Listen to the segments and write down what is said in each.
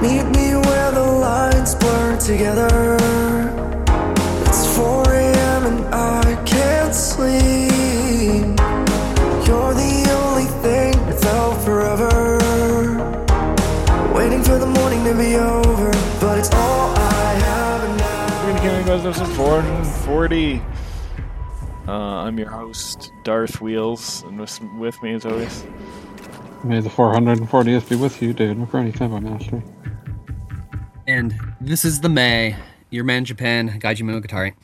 Meet me where the lines blur together. It's 4 a.m. and I can't sleep. You're the only thing I felt forever. Waiting for the morning to be over, but it's all I have now. Gaming Buzz, this is 440. I'm your host, Darth Wheels, and with me as always. May the 440th be with you, David McCartney, Tempo Master. And this is the May, your man in Japan, Gaiji Monogatari.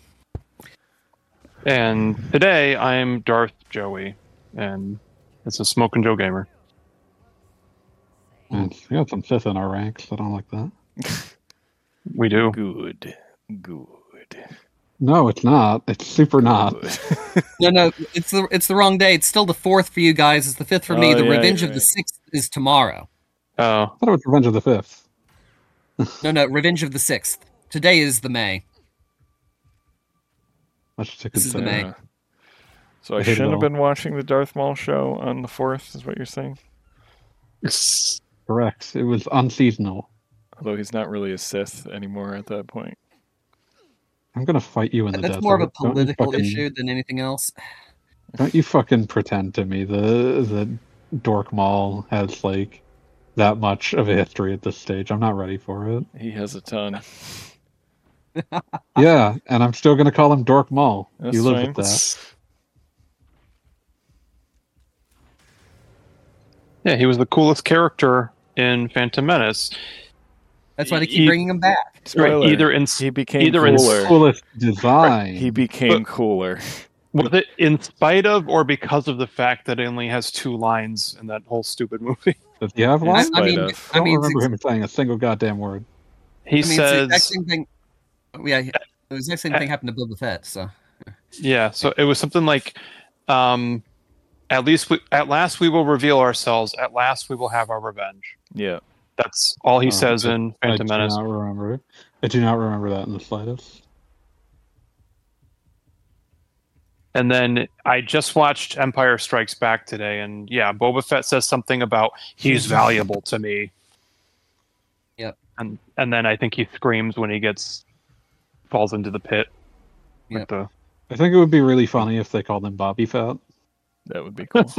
And today I'm Darth Joey, and it's a Smoke and Joe Gamer. We got some Sith in our ranks. I don't like that. We do. Good. No, it's not. It's super not. No, it's the wrong day. It's still the 4th for you guys. It's the 5th for me. The Revenge of the 6th is tomorrow. Oh. I thought it was Revenge of the 5th. No, Revenge of the 6th. Today is the May. This is the May. So I shouldn't have been watching the Darth Maul show on the 4th, is what you're saying? Correct. It was unseasonal. Although he's not really a Sith anymore at that point. I'm going to fight you in the desert. That's more of a political issue than anything else. Don't you fucking pretend to me the Dork Maul has, like, that much of a history at this stage. I'm not ready for it. He has a ton. Yeah, and I'm still going to call him Dork Maul. That's you live fine. with that. Yeah, he was the coolest character in Phantom Menace. That's why they keep bringing him back. Spoiler. He became cooler. Coolest design. He became cooler. Was it in spite of or because of the fact that it only has 2 lines in that whole stupid movie? Does he have one? I mean, I don't remember him saying a single goddamn word. He It's the says... exact same thing. Yeah, the exact same thing happened to Boba Fett. So. Yeah, so it was something like, at last we will reveal ourselves. At last we will have our revenge. Yeah. That's all he says in Phantom Menace. I do not remember that in the slightest. And then I just watched Empire Strikes Back today, and yeah, Boba Fett says something about he's valuable to me. Yep. And then I think he screams when he falls into the pit. Yep. I think it would be really funny if they called him Bobby Fett. That would be cool.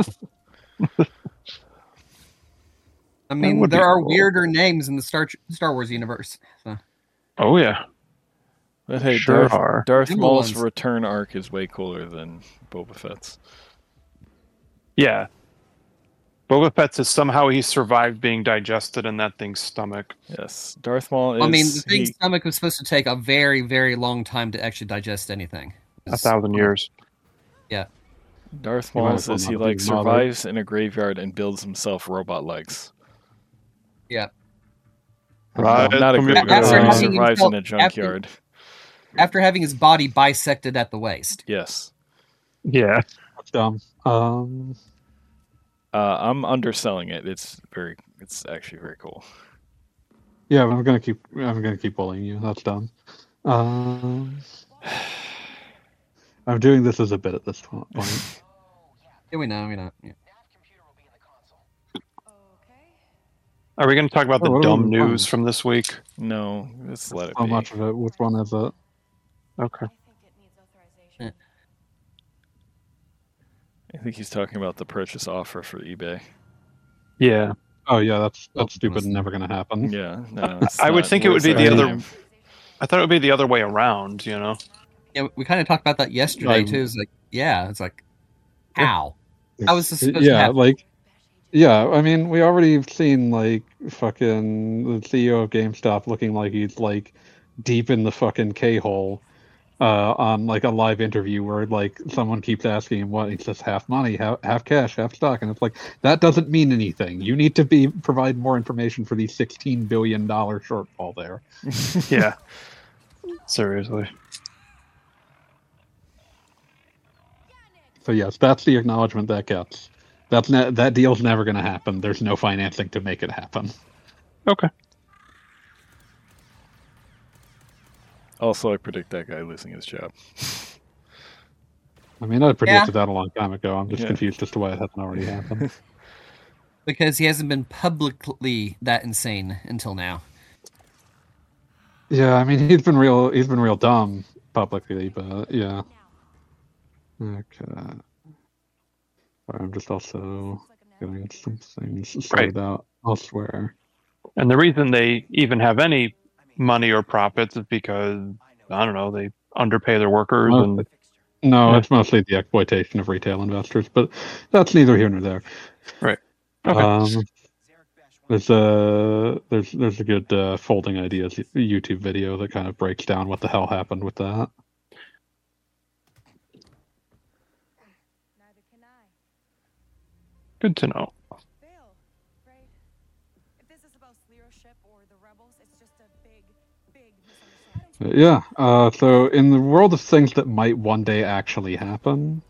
I mean, there are weirder names in the Star Wars universe. So. Oh, yeah. But hey, Sure Darth Maul's return arc is way cooler than Boba Fett's. Yeah. Boba Fett's is somehow he survived being digested in that thing's stomach. Yes. Darth Maul is... I mean, the thing's stomach was supposed to take a very, very long time to actually digest anything. 1,000 years. Yeah. Darth Maul says he survives in a graveyard and builds himself robot legs. Yeah. Not a graveyard. He survives in a junkyard. After having his body bisected at the waist. Yes. Yeah. That's dumb. I'm underselling it. It's actually very cool. Yeah, but I'm gonna keep bullying you. That's dumb. I'm doing this as a bit at this point. Yeah, we know. Yeah. Are we going to talk about the dumb news from this week? No, let's let it How be. much of it? Which one is it? Okay. I think he's talking about the purchase offer for eBay. Yeah. Oh yeah, that's stupid and never going to happen. Yeah, no. I would think it would be the other. I thought it would be the other way around. You know. Yeah, we kind of talked about that yesterday too. It's like, how? How is this supposed to happen? Yeah, I mean, we already seen, like, fucking the CEO of GameStop looking like he's, like, deep in the fucking K-hole on, like, a live interview where, like, someone keeps asking him what, he says half money, half cash, half stock, and it's like, that doesn't mean anything. You need to provide more information for the $16 billion shortfall there. Yeah. Seriously. So, yes, that's the acknowledgement that gets. That deal's never going to happen. There's no financing to make it happen. Okay. Also, I predict that guy losing his job. I mean, I predicted that a long time ago. I'm just confused as to why it hasn't already happened. Because he hasn't been publicly that insane until now. Yeah, I mean he's been real dumb publicly, but yeah. Okay. I'm just also getting some things sorted out elsewhere. And the reason they even have any money or profits is because, I don't know, they underpay their workers. And No, it's mostly the exploitation of retail investors, but that's neither here nor there. Right. Okay. There's a good folding ideas YouTube video that kind of breaks down what the hell happened with that. Good to know. Yeah. So in the world of things that might one day actually happen,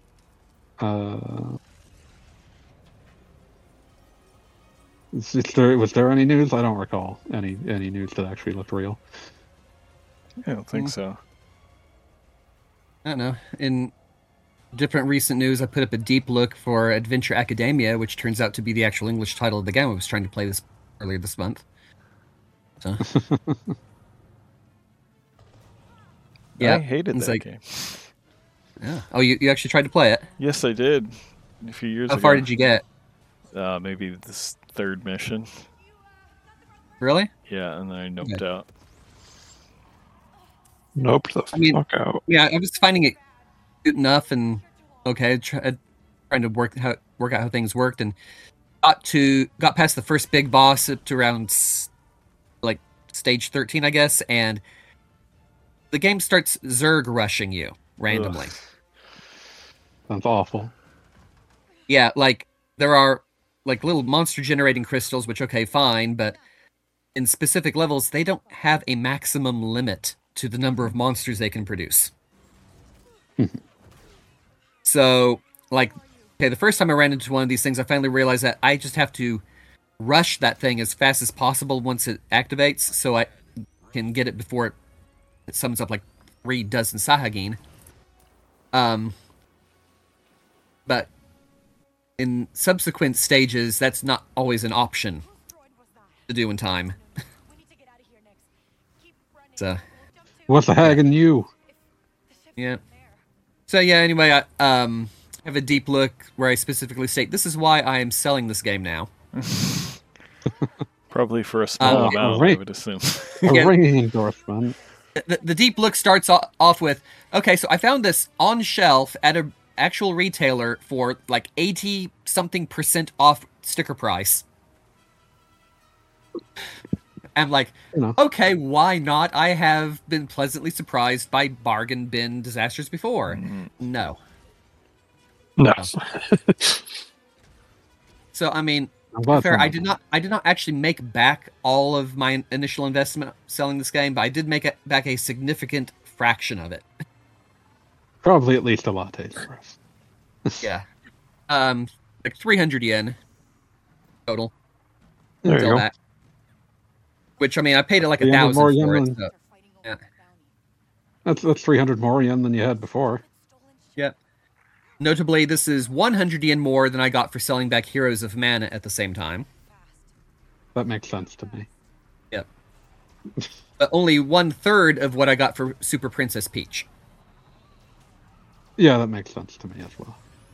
was there any news? I don't recall any news that actually looked real. I don't think so. I don't know. In different recent news, I put up a deep look for Adventure Academia, which turns out to be the actual English title of the game. I was trying to play this earlier this month. So. Yeah, I hated that game. Yeah. Oh, you actually tried to play it? Yes, I did. A few years ago. How far did you get? Maybe this third mission. Really? Yeah, and then I noped out. Noped the fuck out. Yeah, I was finding it good enough and okay, trying to work out how things worked, and got past the first big boss up to around like stage 13, I guess, and the game starts Zerg rushing you randomly. Ugh. Sounds awful. Yeah, like there are like little monster generating crystals, which okay, fine, but in specific levels, they don't have a maximum limit to the number of monsters they can produce. So, like, okay, the first time I ran into one of these things, I finally realized that I just have to rush that thing as fast as possible once it activates, so I can get it before it summons up like 3 dozen Sahagin. But in subsequent stages, that's not always an option to do in time. So, what's the hag in you? Yeah. So yeah, anyway, I have a deep look where I specifically state this is why I am selling this game now. Probably for a small amount, I would assume. A ringing endorsement. The deep look starts off with, okay, so I found this on shelf at an actual retailer for like 80-something% off sticker price. I'm like, okay, why not? I have been pleasantly surprised by bargain bin disasters before. No. So I mean, fair, I did not actually make back all of my initial investment selling this game, but I did make back a significant fraction of it. Probably at least a latte for us. Yeah. Like 300 yen total. There you go. That. Which, I mean, I paid it like 1,000 for it. So, yeah. That's 300 more yen than you had before. Yeah. Notably, this is 100 yen more than I got for selling back Heroes of Mana at the same time. That makes sense to me. Yep. But only 1/3 of what I got for Super Princess Peach. Yeah, that makes sense to me as well.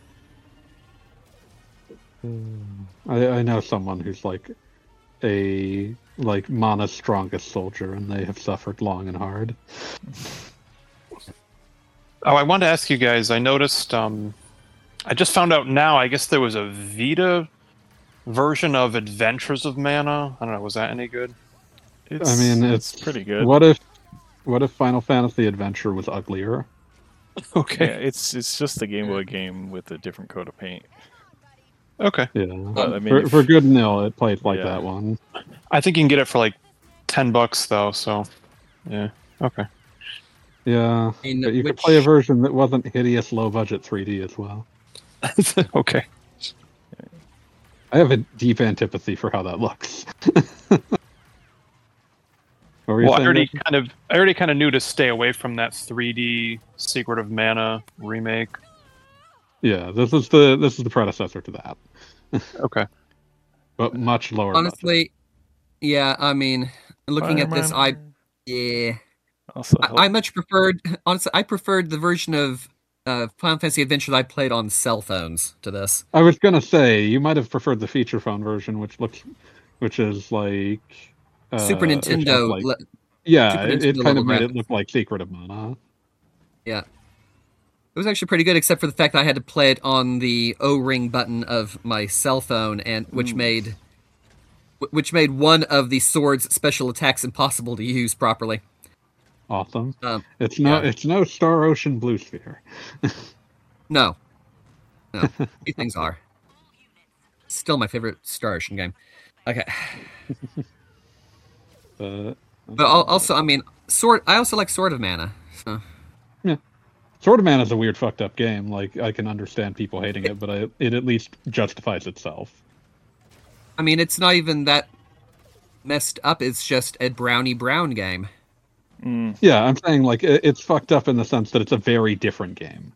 I know someone who's like Mana's strongest soldier, and they have suffered long and hard. Oh, I wanted to ask you guys, I noticed, I just found out now, I guess there was a Vita version of Adventures of Mana. I don't know, was that any good? It's pretty good. What if Final Fantasy Adventure was uglier? Okay. Yeah, it's just a Game Boy game with a different coat of paint. Okay. Yeah. But, I mean, for good and ill, it plays like that one. I think you can get it for like $10 though, so yeah. Okay. Yeah. But you could play a version that wasn't hideous low budget 3D as well. Okay. I have a deep antipathy for how that looks. Well, I already kind of knew to stay away from that 3D Secret of Mana remake. Yeah, this is the predecessor to that. Okay. But much lower. Honestly, yeah, I mean, looking at this, Yeah. Also, I much preferred, honestly, I preferred the version of Final Fantasy Adventure that I played on cell phones to this. I was gonna say you might have preferred the feature phone version, which is like, Super it has Nintendo, like, yeah, Super it Nintendo kind level of made it graphics. look like Secret of Mana. Yeah. It was actually pretty good, except for the fact that I had to play it on the O-ring button of my cell phone, and which made one of the sword's special attacks impossible to use properly. Awesome. Um, It's yeah. no Star Ocean Blue Sphere. No, these things are still my favorite Star Ocean game. Okay, But but also, I mean, Sword. I also like Sword of Mana. So. yeah, Sword of Mana is a weird, fucked up game. Like, I can understand people hating it, but it at least justifies itself. I mean, it's not even that messed up. It's just a Brownie Brown game. Yeah, I'm saying like it's fucked up in the sense that it's a very different game.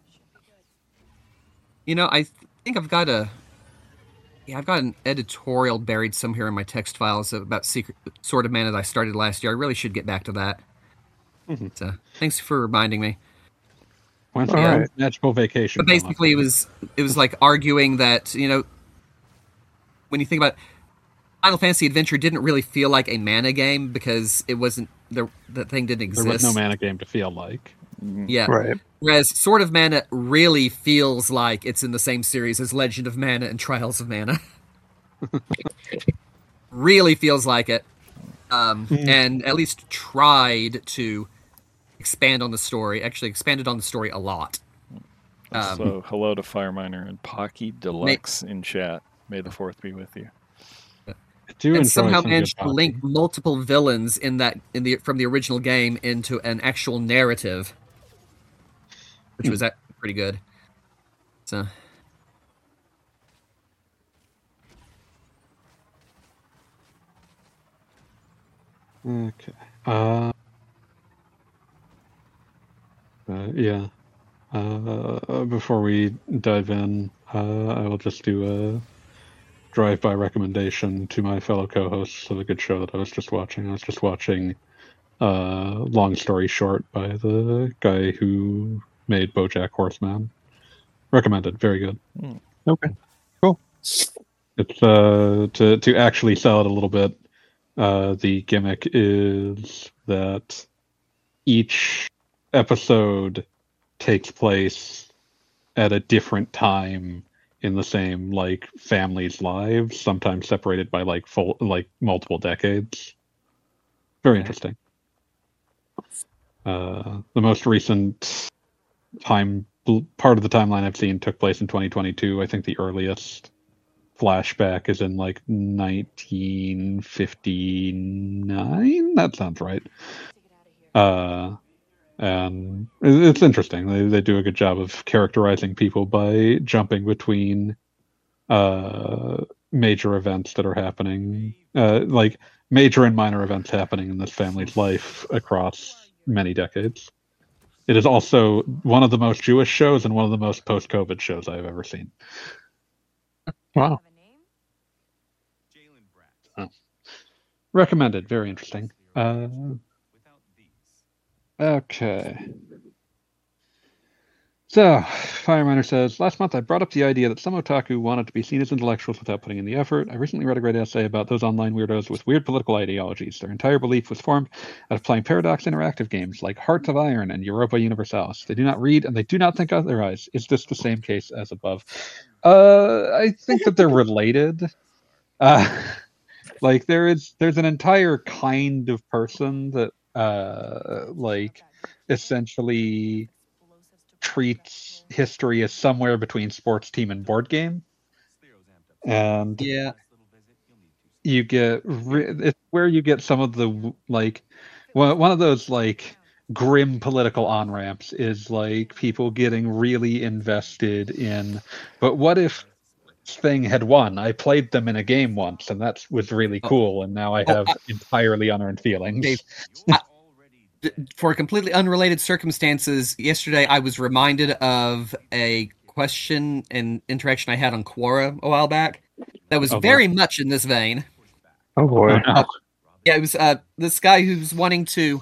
You know, I think I've got an editorial buried somewhere in my text files about Secret Sword of Mana that I started last year. I really should get back to that. So, thanks for reminding me. When's All our right. magical vacation? But basically, it was like arguing that, you know, when you think about it, Final Fantasy Adventure didn't really feel like a mana game because it wasn't the thing didn't exist. There was no mana game to feel like. Yeah. Right. Whereas Sword of Mana really feels like it's in the same series as Legend of Mana and Trials of Mana. Really feels like it. And at least tried to expand on the story. Actually expanded on the story a lot. so hello to Fireminer and Pocky Deluxe in chat. May the fourth be with you. I do And enjoy somehow some managed good to link hockey. multiple villains from the original game into an actual narrative, which was pretty good. So Okay. Yeah. Before we dive in, I will just do a drive-by recommendation to my fellow co-hosts of a good show that I was just watching. I was just watching Long Story Short by the guy who made BoJack Horseman. Recommended. Very good. Okay. Cool. It's to actually sell it a little bit. The gimmick is that each episode takes place at a different time in the same like family's lives, sometimes separated by like multiple decades. Very interesting. The most recent part of the timeline I've seen took place in 2022. I think the earliest flashback is in like 1959. That sounds right. And it's interesting. They do a good job of characterizing people by jumping between major events that are happening, like major and minor events happening in this family's life across many decades. It is also one of the most Jewish shows and one of the most post-COVID shows I've ever seen. Wow. Recommended. Very interesting. Okay. So, Fireminer says, last month I brought up the idea that some otaku wanted to be seen as intellectuals without putting in the effort. I recently read a great essay about those online weirdos with weird political ideologies. Their entire belief was formed out of playing Paradox interactive games like Hearts of Iron and Europa Universalis. They do not read and they do not think otherwise. Is this the same case as above? I think that they're related. Like there's an entire kind of person that like essentially treats history as somewhere between sports team and board game, and yeah, you get it's where you get some of the like one of those like grim political on ramps is like people getting really invested in, but what if thing had won? I played them in a game once, and that was really cool, and now I have entirely unearned feelings. Dave, for completely unrelated circumstances, yesterday I was reminded of a question and interaction I had on Quora a while back that was very much in this vein. Oh boy. Oh, no. Yeah, it was this guy who's wanting to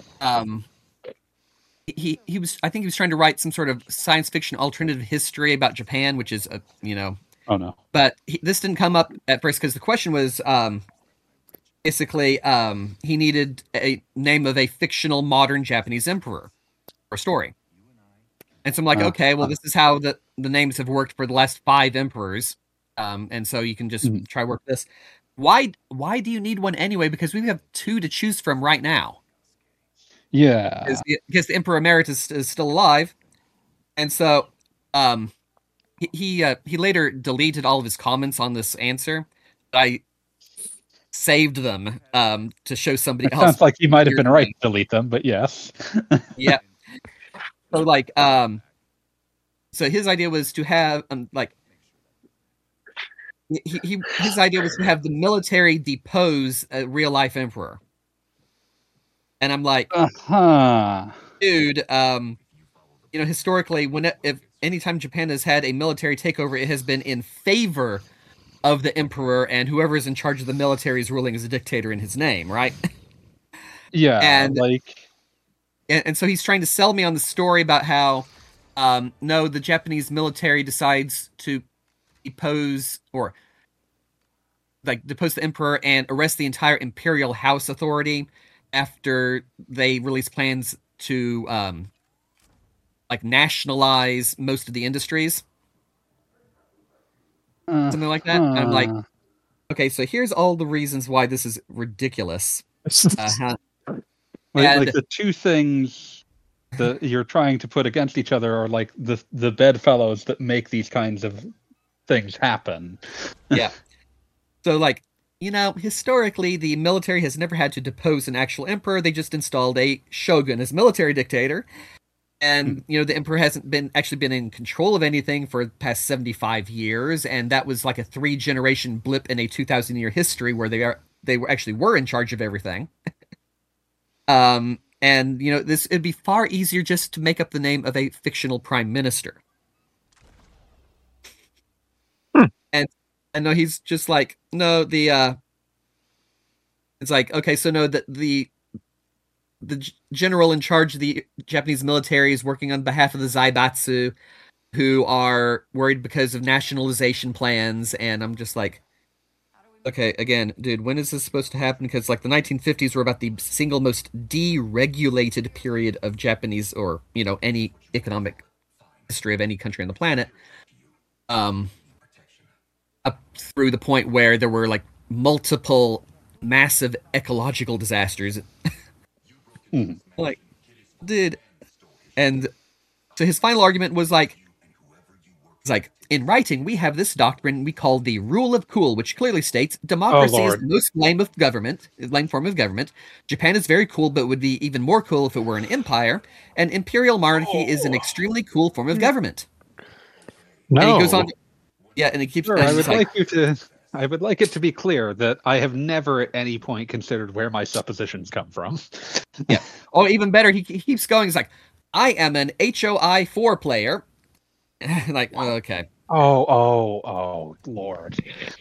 he was, I think he was trying to write some sort of science fiction alternative history about Japan, which is Oh no. but this didn't come up at first because the question was basically he needed a name of a fictional modern Japanese emperor or story. And so I'm like, okay, well, this is how the names have worked for the last 5 emperors. And so you can just try work this. Why do you need one anyway? Because we have 2 to choose from right now. Yeah. Because the Emperor Emeritus is still alive. And so he later deleted all of his comments on this answer. I saved them to show somebody else. Sounds like he might have been right to delete them, but yes. Yeah. So like so his idea was to have his idea was to have the military depose a real life emperor. And I'm like, dude, historically, if anytime Japan has had a military takeover, it has been in favor of the emperor, and whoever is in charge of the military is ruling as a dictator in his name, right? Yeah, and so he's trying to sell me on the story about how no, the Japanese military decides to depose the emperor and arrest the entire imperial house authority after they release plans to nationalize most of the industries, something like that. And I'm like, okay, so here's all the reasons why this is ridiculous. Like the 2 things that you're trying to put against each other are like the bedfellows that make these kinds of things happen. Yeah. So historically, the military has never had to depose an actual emperor. They just installed a shogun as military dictator. And, the emperor hasn't been in control of anything for the past 75 years. And that was like a 3-generation blip in a 2,000-year history where they were in charge of everything. And, it'd be far easier just to make up the name of a fictional prime minister. And no, he's just like, no, it's like, okay, so no, the general in charge of the Japanese military is working on behalf of the Zaibatsu, who are worried because of nationalization plans. And I'm just like, okay, again, dude, when is this supposed to happen? Because the 1950s were about the single most deregulated period of Japanese or, any economic history of any country on the planet. Up through the point where there were multiple massive ecological disasters. Like, dude. And so his final argument was in writing, we have this doctrine we call the rule of cool, which clearly states democracy is the most lame form of government. Japan is very cool, but would be even more cool if it were an empire. And imperial monarchy is an extremely cool form of government. No. And he goes on. Yeah, and he keeps. Sure, I would like it to be clear that I have never at any point considered where my suppositions come from. Yeah. Or even better, he keeps going. He's like, I am an HOI 4 player. Like, oh, okay. Oh, Lord.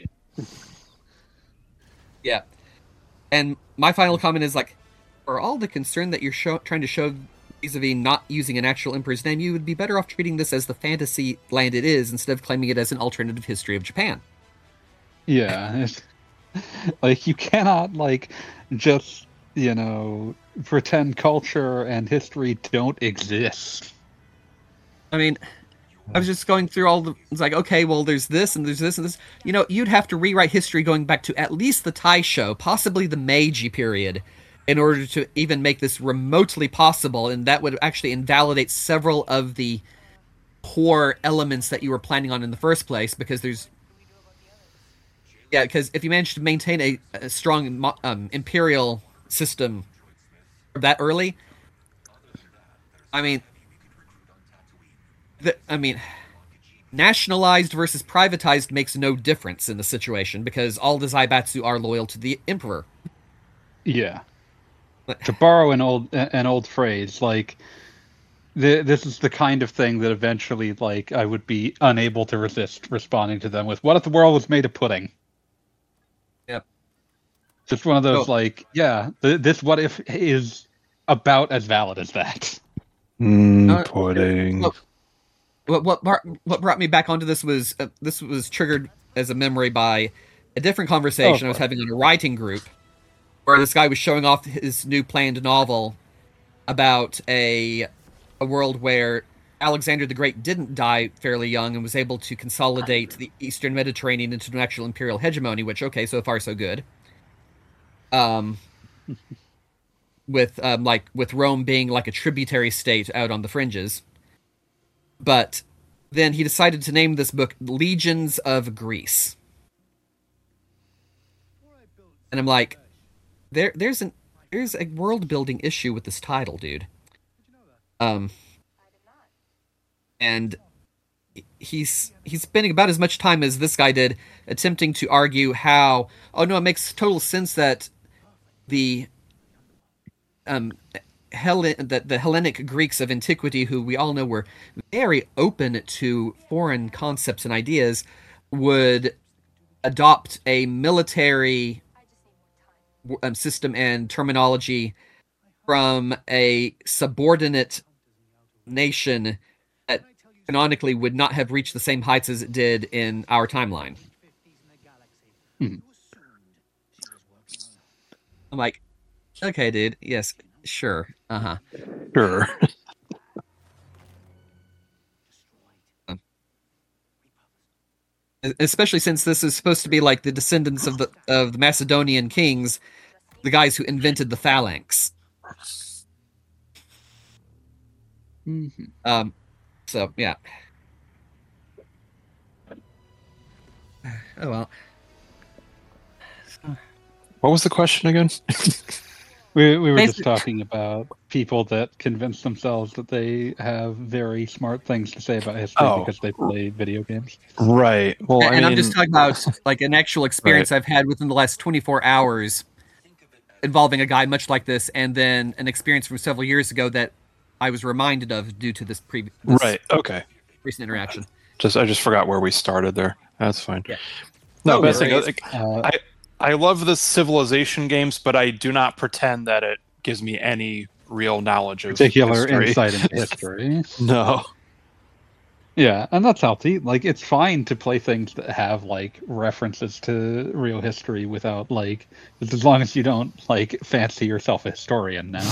Yeah. And my final comment is for all the concern that you're trying to show vis-a-vis not using an actual emperor's name, you would be better off treating this as the fantasy land it is instead of claiming it as an alternative history of Japan. Yeah. You cannot, just, pretend culture and history don't exist. I mean, I was just going through it's like, okay, well, there's this and there's this and this. You'd have to rewrite history going back to at least the Taisho, possibly the Meiji period, in order to even make this remotely possible, and that would actually invalidate several of the core elements that you were planning on in the first place, because because if you manage to maintain a strong imperial system that early, nationalized versus privatized makes no difference in the situation, because all the Zaibatsu are loyal to the emperor. Yeah. To borrow an old phrase, this is the kind of thing that eventually, I would be unable to resist responding to them with, what if the world was made of pudding? Yep. Just one of those Oh. like, yeah, this what if is about as valid as that. Pudding. Well, what brought me back onto this was triggered as a memory by a different conversation I was having in a writing group, where this guy was showing off his new planned novel about a world where Alexander the Great didn't die fairly young and was able to consolidate the Eastern Mediterranean into an actual imperial hegemony. Which, okay, so far so good. With Rome being like a tributary state out on the fringes. But then he decided to name this book Legions of Greece. And I'm like, there's a world building issue with this title, dude. And he's spending about as much time as this guy did attempting to argue how, oh no, it makes total sense that the Hellenic Greeks of antiquity, who we all know were very open to foreign concepts and ideas, would adopt a military system and terminology from a subordinate nation that canonically would not have reached the same heights as it did in our timeline. I'm like, okay, dude, yes, sure, Sure. Especially since this is supposed to be like the descendants of the Macedonian kings, the guys who invented the phalanx. So yeah. Oh well. What was the question again? We were just talking about people that convince themselves that they have very smart things to say about history because they play video games. Right. Well, I'm just talking about like an actual experience I've had within the last 24 hours involving a guy much like this, and then an experience from several years ago that I was reminded of due to this okay. recent interaction. I just forgot where we started there. That's fine. Yeah. No, basically, I love the Civilization games, but I do not pretend that it gives me any real knowledge of particular history. insight into history. No. Yeah, and that's healthy. Like, it's fine to play things that have like references to real history without like, as long as you don't like fancy yourself a historian now.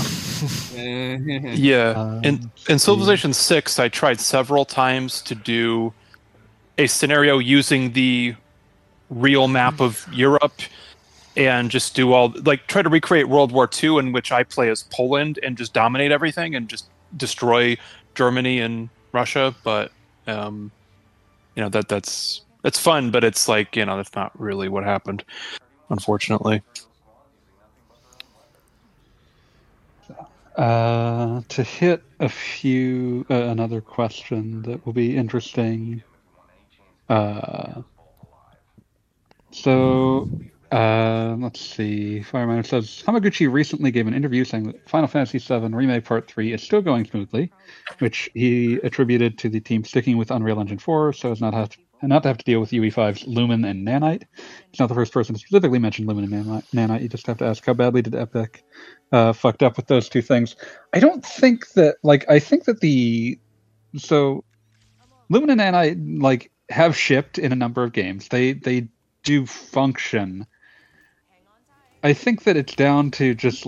Yeah. In Civilization 6, I tried several times to do a scenario using the real map of Europe and just do try to recreate World War II, in which I play as Poland and just dominate everything and just destroy Germany and Russia. But that's fun, but it's like, that's not really what happened, unfortunately. To hit a few another question that will be interesting. Let's see. Fireminer says Hamaguchi recently gave an interview saying that Final Fantasy VII Remake Part 3 is still going smoothly, which he attributed to the team sticking with Unreal Engine 4 so as not to have to deal with UE5's Lumen and Nanite. He's not the first person to specifically mention Lumen and Nanite. You just have to ask how badly did Epic fucked up with those two things. I don't think that, I think that Lumen and Nanite, have shipped in a number of games. They do function. I think that it's down to just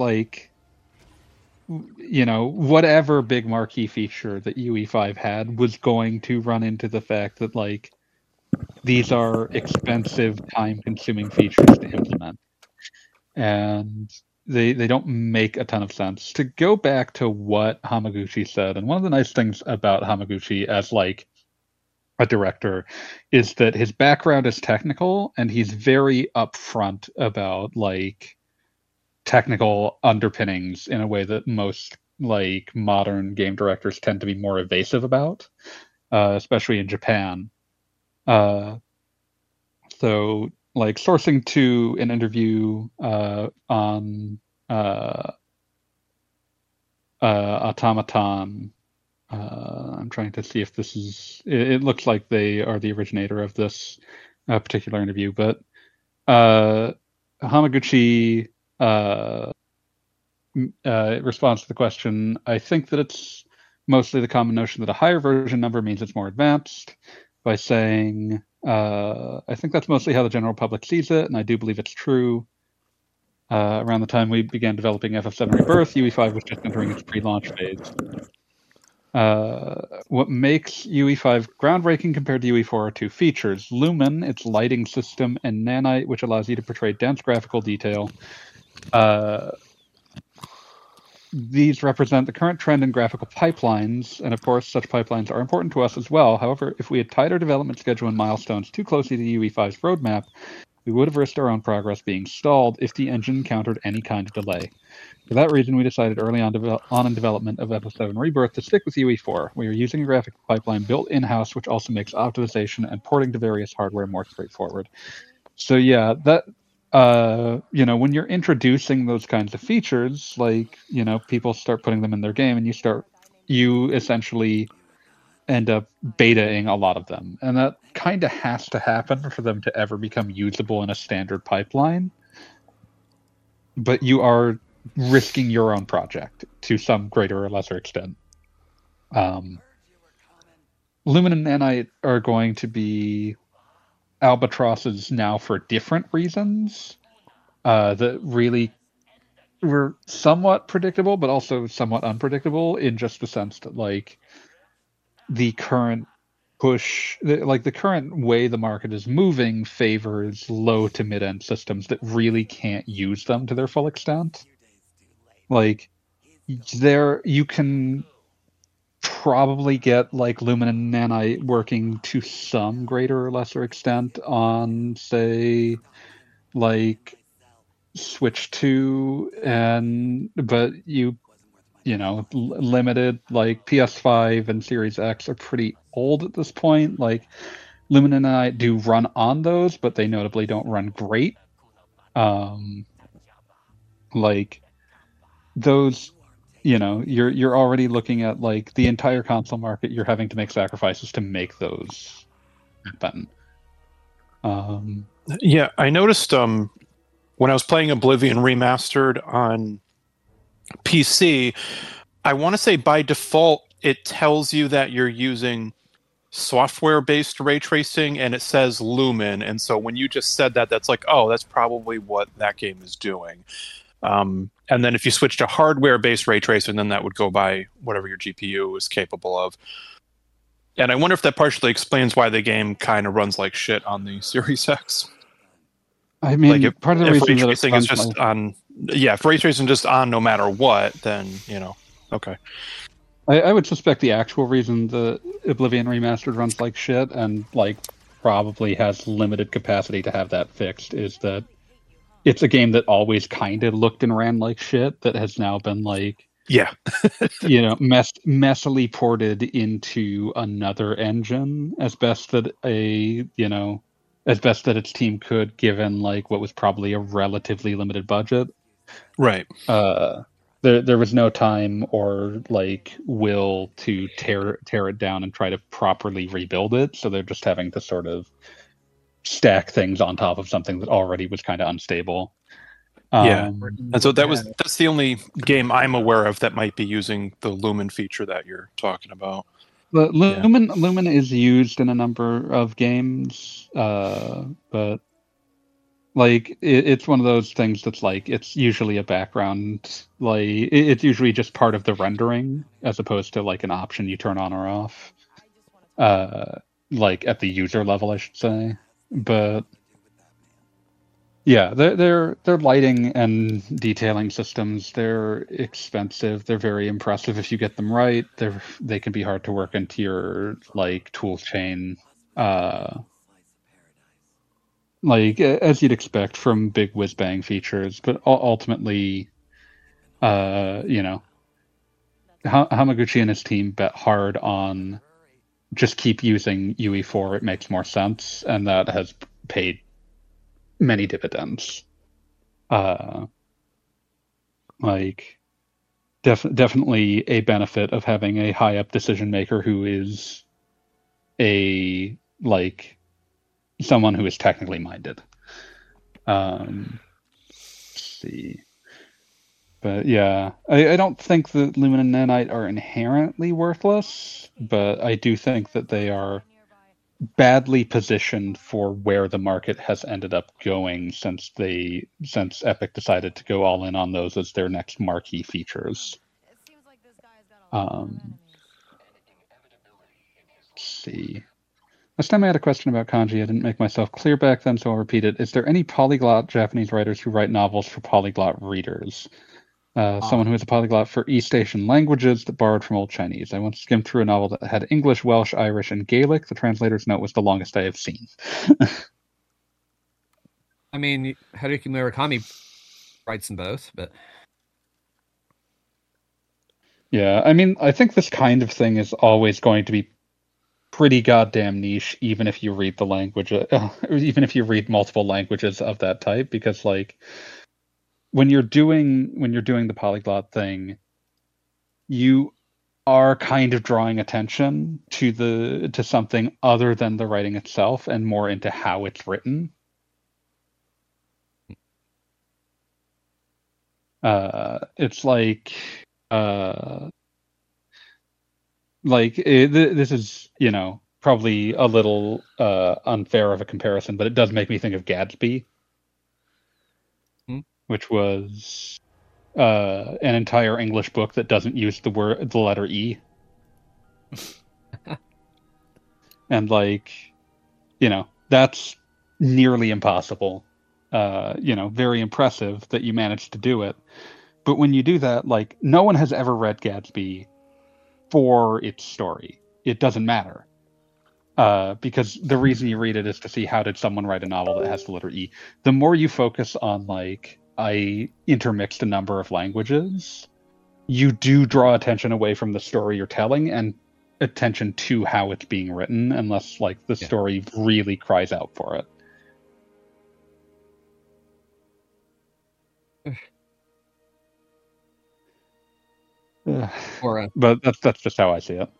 whatever big marquee feature that UE5 had was going to run into the fact that these are expensive, time-consuming features to implement, and they don't make a ton of sense. To go back to what Hamaguchi said, and one of the nice things about Hamaguchi as a director is that his background is technical, and he's very upfront about technical underpinnings in a way that most modern game directors tend to be more evasive about, especially in Japan. So sourcing to an interview on Automaton. I'm trying to see if this is... It looks like they are the originator of this particular interview, but Hamaguchi responds to the question. I think that it's mostly the common notion that a higher version number means it's more advanced. By saying, I think that's mostly how the general public sees it, and I do believe it's true. Around the time we began developing FF7 Rebirth, UE5 was just entering its pre-launch phase. What makes UE5 groundbreaking compared to UE4 are two features: Lumen, its lighting system, and Nanite, which allows you to portray dense graphical detail. These represent the current trend in graphical pipelines, and of course, such pipelines are important to us as well. However, if we had tied our development schedule and milestones too closely to UE5's roadmap, we would have risked our own progress being stalled if the engine encountered any kind of delay. For that reason, we decided early on in development of FF7 Rebirth to stick with UE4. We are using a graphical pipeline built in-house, which also makes optimization and porting to various hardware more straightforward. So yeah, that when you're introducing those kinds of features, like, people start putting them in their game, and you essentially end up betaing a lot of them. And that kind of has to happen for them to ever become usable in a standard pipeline. But you are risking your own project to some greater or lesser extent. Lumen and Nanite are going to be albatrosses now for different reasons that really were somewhat predictable, but also somewhat unpredictable, in just the sense that, like, the current the current way the market is moving favors low to mid-end systems that really can't use them to their full extent. Like, you can probably get, like, Lumen and Nanite working to some greater or lesser extent on, say, like, Switch 2, but limited, like, PS5 and Series X are pretty old at this point. Like, Lumen and Nanite do run on those, but they notably don't run great. Like, those, you're already looking at, like, the entire console market. You're having to make sacrifices to make those happen. Yeah, I noticed when I was playing Oblivion Remastered on PC, I want to say by default it tells you that you're using software-based ray tracing, and it says Lumen. And so when you just said that, that's like, oh, that's probably what that game is doing. And then if you switch to hardware-based ray tracing, then that would go by whatever your GPU is capable of. And I wonder if that partially explains why the game kind of runs like shit on the Series X. I mean, like, part of the reason ray that tracing is just on, if ray tracing is just on no matter what, then okay. I would suspect the actual reason the Oblivion Remastered runs like shit, and, like, probably has limited capacity to have that fixed, is that it's a game that always kind of looked and ran like shit that has now been, like, messily ported into another engine as best that its team could, given, like, what was probably a relatively limited budget. Right. There was no time or, like, will to tear it down and try to properly rebuild it, so they're just having to sort of stack things on top of something that already was kind of unstable. And so that's the only game I'm aware of that might be using the Lumen feature that you're talking about. But Lumen is used in a number of games, but, like, it's one of those things that's, like, it's usually a background, like, it's usually just part of the rendering as opposed to, like, an option you turn on or off, like, at the user level, I should say. But yeah, their lighting and detailing systems, they're expensive. They're very impressive if you get them right. They can be hard to work into your, like, tool chain, like, as you'd expect from big whiz-bang features. But ultimately, Hamaguchi and his team bet hard on just keep using UE4. It makes more sense, and that has paid many dividends. Like, definitely a benefit of having a high-up decision maker who is someone who is technically minded. see. But yeah, I don't think that Lumen and Nanite are inherently worthless, but I do think that they are badly positioned for where the market has ended up going since Epic decided to go all in on those as their next marquee features. Let's see. Last time I had a question about kanji, I didn't make myself clear back then, so I'll repeat it. Is there any polyglot Japanese writers who write novels for polyglot readers? Someone who is a polyglot for East Asian languages that borrowed from Old Chinese. I once skimmed through a novel that had English, Welsh, Irish, and Gaelic. The translator's note was the longest I have seen. I mean, Haruki Murakami writes in both, but... Yeah, I mean, I think this kind of thing is always going to be pretty goddamn niche, even if you read the language, even if you read multiple languages of that type, because, like, when you're doing the polyglot thing, you are kind of drawing attention to something other than the writing itself and more into how it's written. It's like this is, probably a little unfair of a comparison, but it does make me think of Gatsby, which was an entire English book that doesn't use the letter E. And that's nearly impossible. Very impressive that you managed to do it. But when you do that, no one has ever read Gatsby for its story. It doesn't matter. Because the reason you read it is to see how did someone write a novel that has the letter E. The more you focus on, I intermixed a number of languages, you do draw attention away from the story you're telling and attention to how it's being written, unless the story really cries out for it. But that's just how I see it.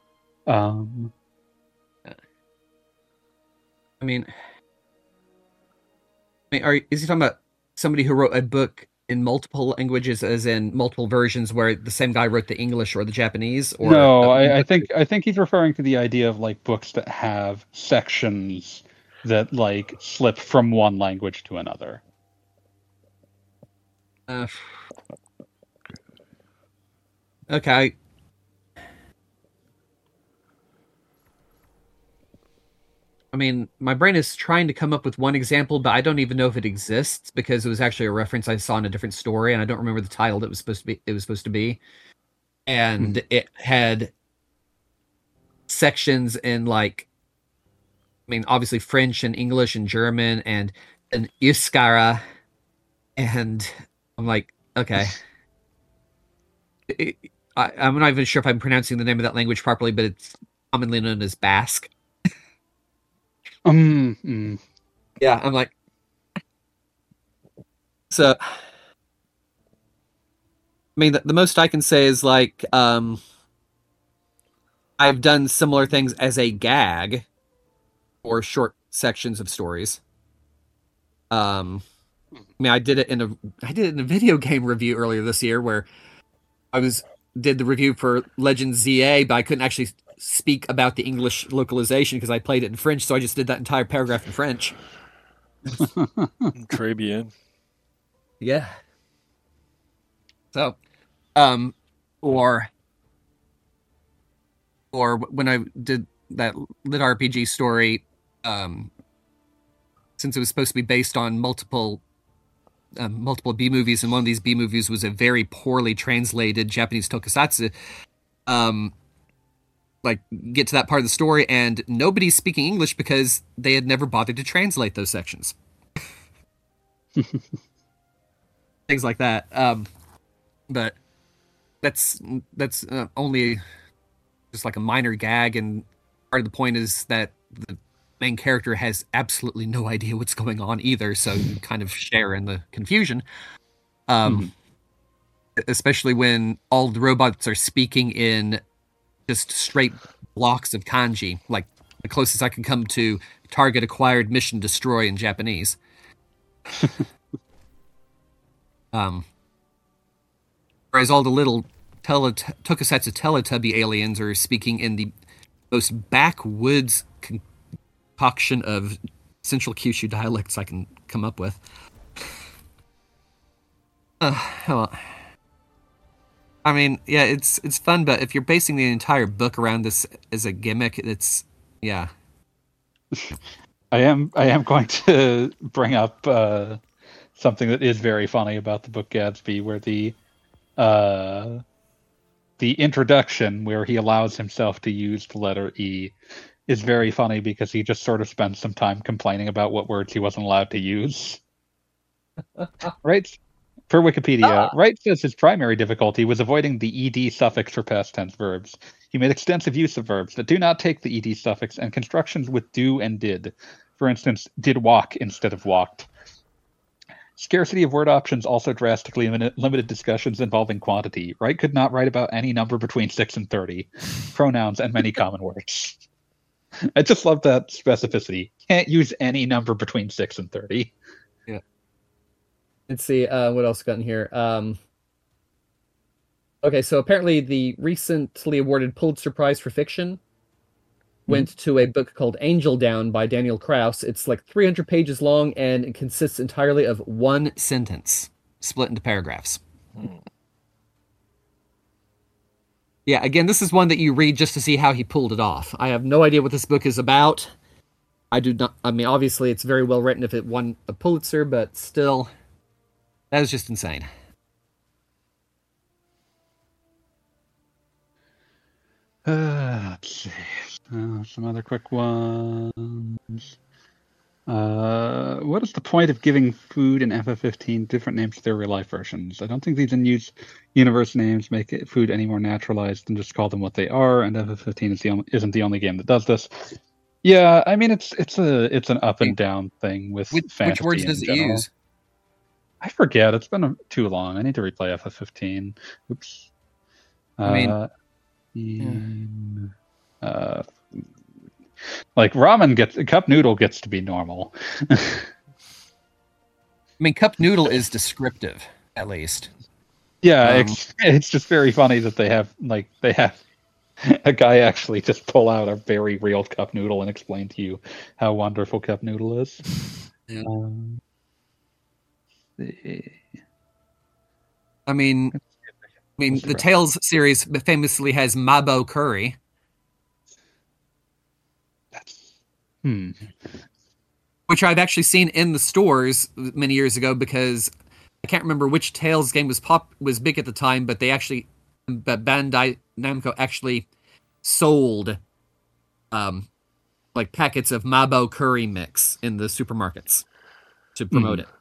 Is he talking about somebody who wrote a book in multiple languages, as in multiple versions, where the same guy wrote the English or the Japanese? Or no, I think he's referring to the idea of books that have sections that slip from one language to another. Okay. I mean, my brain is trying to come up with one example, but I don't even know if it exists because it was actually a reference I saw in a different story, and I don't remember the title that was supposed to be. And it had sections in obviously French and English and German and Euskara, and I'm like, okay. I'm not even sure if I'm pronouncing the name of that language properly, but it's commonly known as Basque. Yeah, I'm like, so. The most I can say is I've done similar things as a gag or short sections of stories. I did it in a video game review earlier this year where I did the review for Legend ZA, but I couldn't actually speak about the English localization because I played it in French, so I just did that entire paragraph in French. Très bien. Yeah. So, or when I did that lit RPG story, since it was supposed to be based on multiple B movies, and one of these B movies was a very poorly translated Japanese tokusatsu. Get to that part of the story, and nobody's speaking English because they had never bothered to translate those sections. Things like that. But that's only just a minor gag, and part of the point is that the main character has absolutely no idea what's going on either, so you kind of share in the confusion. Especially when all the robots are speaking in just straight blocks of kanji, the closest I can come to target acquired mission destroy in Japanese. Whereas all the little tokusatsu Teletubby aliens are speaking in the most backwoods concoction of Central Kyushu dialects I can come up with. Well, I mean, yeah, it's fun, but if you're basing the entire book around this as a gimmick, it's yeah. I am going to bring up something that is very funny about the book Gatsby, where the introduction where he allows himself to use the letter E is very funny because he just sort of spends some time complaining about what words he wasn't allowed to use. Right? Per Wikipedia, Wright says his primary difficulty was avoiding the ed suffix for past tense verbs. He made extensive use of verbs that do not take the ed suffix and constructions with do and did. For instance, did walk instead of walked. Scarcity of word options also drastically limited discussions involving quantity. Wright could not write about any number between 6 and 30, pronouns, and many common words. I just love that specificity. Can't use any number between 6 and 30. Yeah. Let's see what else got in here. Okay, so apparently the recently awarded Pulitzer Prize for fiction went to a book called Angel Down by Daniel Kraus. It's like 300 pages long, and it consists entirely of one sentence, split into paragraphs. Yeah, again, this is one that you read just to see how he pulled it off. I have no idea what this book is about. I mean, obviously, it's very well written if it won a Pulitzer, but still, that was just insane. Let's see. Some other quick ones. What is the point of giving food in FF15 different names to their real life versions? I don't think these in-use universe names make food any more naturalized than just call them what they are, and FF15 isn't the only game that does this. Yeah, I mean it's an up and down thing with fantasy. Which words does it use? I forget. It's been too long. I need to replay FF15. Oops. I mean, like cup noodle gets to be normal. I mean, cup noodle is descriptive, at least. Yeah, it's just very funny that they have a guy actually just pull out a very real cup noodle and explain to you how wonderful cup noodle is. Yeah. I mean, the Tales series famously has Mabo curry. Which I've actually seen in the stores many years ago, because I can't remember which Tales game was big at the time, but Bandai Namco actually sold like packets of Mabo curry mix in the supermarkets to promote it.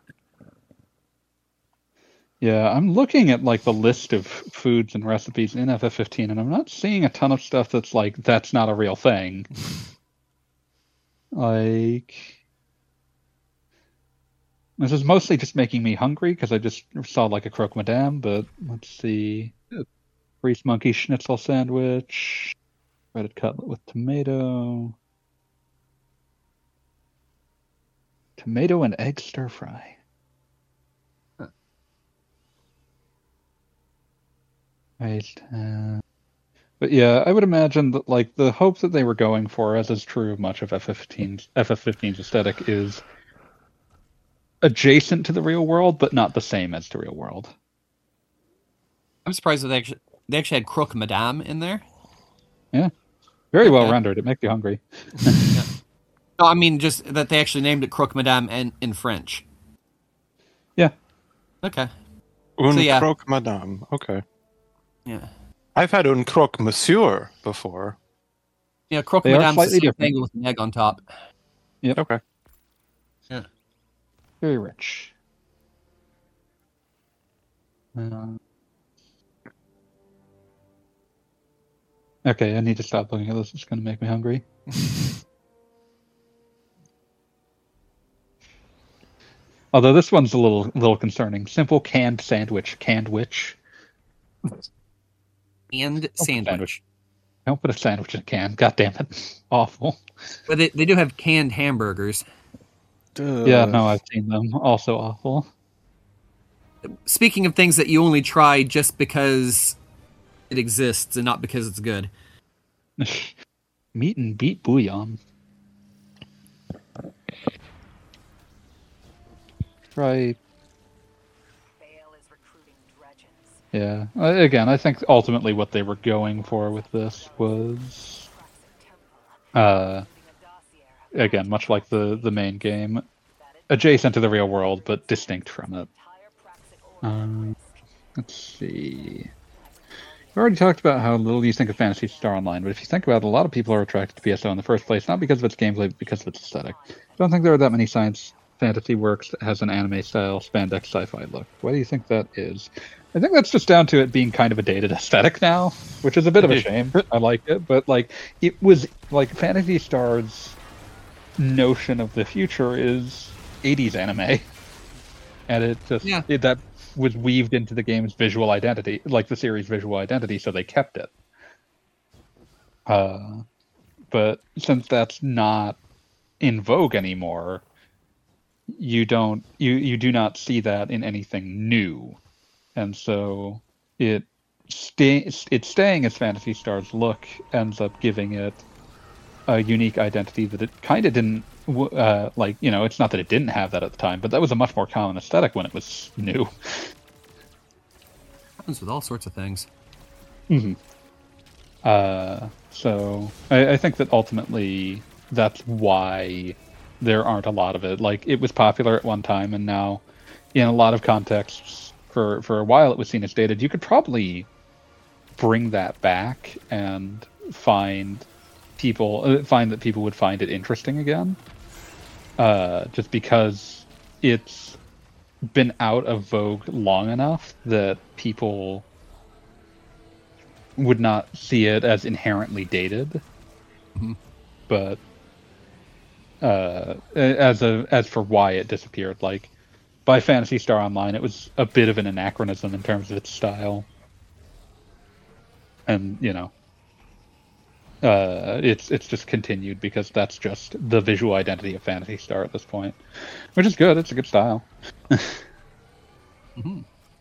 Yeah, I'm looking at like the list of foods and recipes in FF15, and I'm not seeing a ton of stuff that's like that's not a real thing. Like, this is mostly just making me hungry because I just saw like a croque madame, but let's see. Grease monkey schnitzel sandwich, breaded cutlet with tomato and egg stir fry. Right. But yeah, I would imagine that like the hope that they were going for, as is true of much of FF15's aesthetic, is adjacent to the real world, but not the same as the real world. I'm surprised that they actually had croque madame in there. Yeah, very well rendered. It makes you hungry. Yeah. No, I mean just that they actually named it croque madame in French. Yeah. Okay. Croque madame. Okay. Yeah. I've had un croque monsieur before. Yeah, croque madame's the same thing with an egg on top. Yep. Okay. Yeah. Very rich. Okay, I need to stop looking at this. It's going to make me hungry. Although this one's a little concerning. Simple canned sandwich. Canned which? And sandwich. Don't put a sandwich in a can. God damn it. Awful. But they do have canned hamburgers. Yeah, no, I've seen them. Also awful. speaking of things that you only try just because it exists and not because it's good. Meat and beet bouillon. Right. Yeah. Again, I think ultimately what they were going for with this was, again, much like the main game, adjacent to the real world, but distinct from it. Let's see. We already talked about how little you think of Phantasy Star Online, but if you think about it, a lot of people are attracted to PSO in the first place, not because of its gameplay, but because of its aesthetic. I don't think there are that many science fantasy works that has an anime-style spandex sci-fi look. Why do you think that is? I think that's just down to it being kind of a dated aesthetic now, which is a bit of a shame. I like it, but like it was like Phantasy Star's notion of the future is 80s anime, and it just that was weaved into the game's visual identity, like the series' visual identity, so they kept it. But since that's not in vogue anymore, you do not see that in anything new, and so it's staying as Phantasy Star's look ends up giving it a unique identity that it kind of didn't like. You know, it's not that it didn't have that at the time, but that was a much more common aesthetic when it was new. Happens with all sorts of things. Mm-hmm. So I think that ultimately that's why there aren't a lot of it. Like, it was popular at one time, and now in a lot of contexts for a while it was seen as dated. You could probably bring that back and find that people would find it interesting again, just because it's been out of vogue long enough that people would not see it as inherently dated. Mm-hmm. But as for why it disappeared, like by Phantasy Star Online, it was a bit of an anachronism in terms of its style, and you know, it's just continued because that's just the visual identity of Phantasy Star at this point, which is good. It's a good style. Mm-hmm.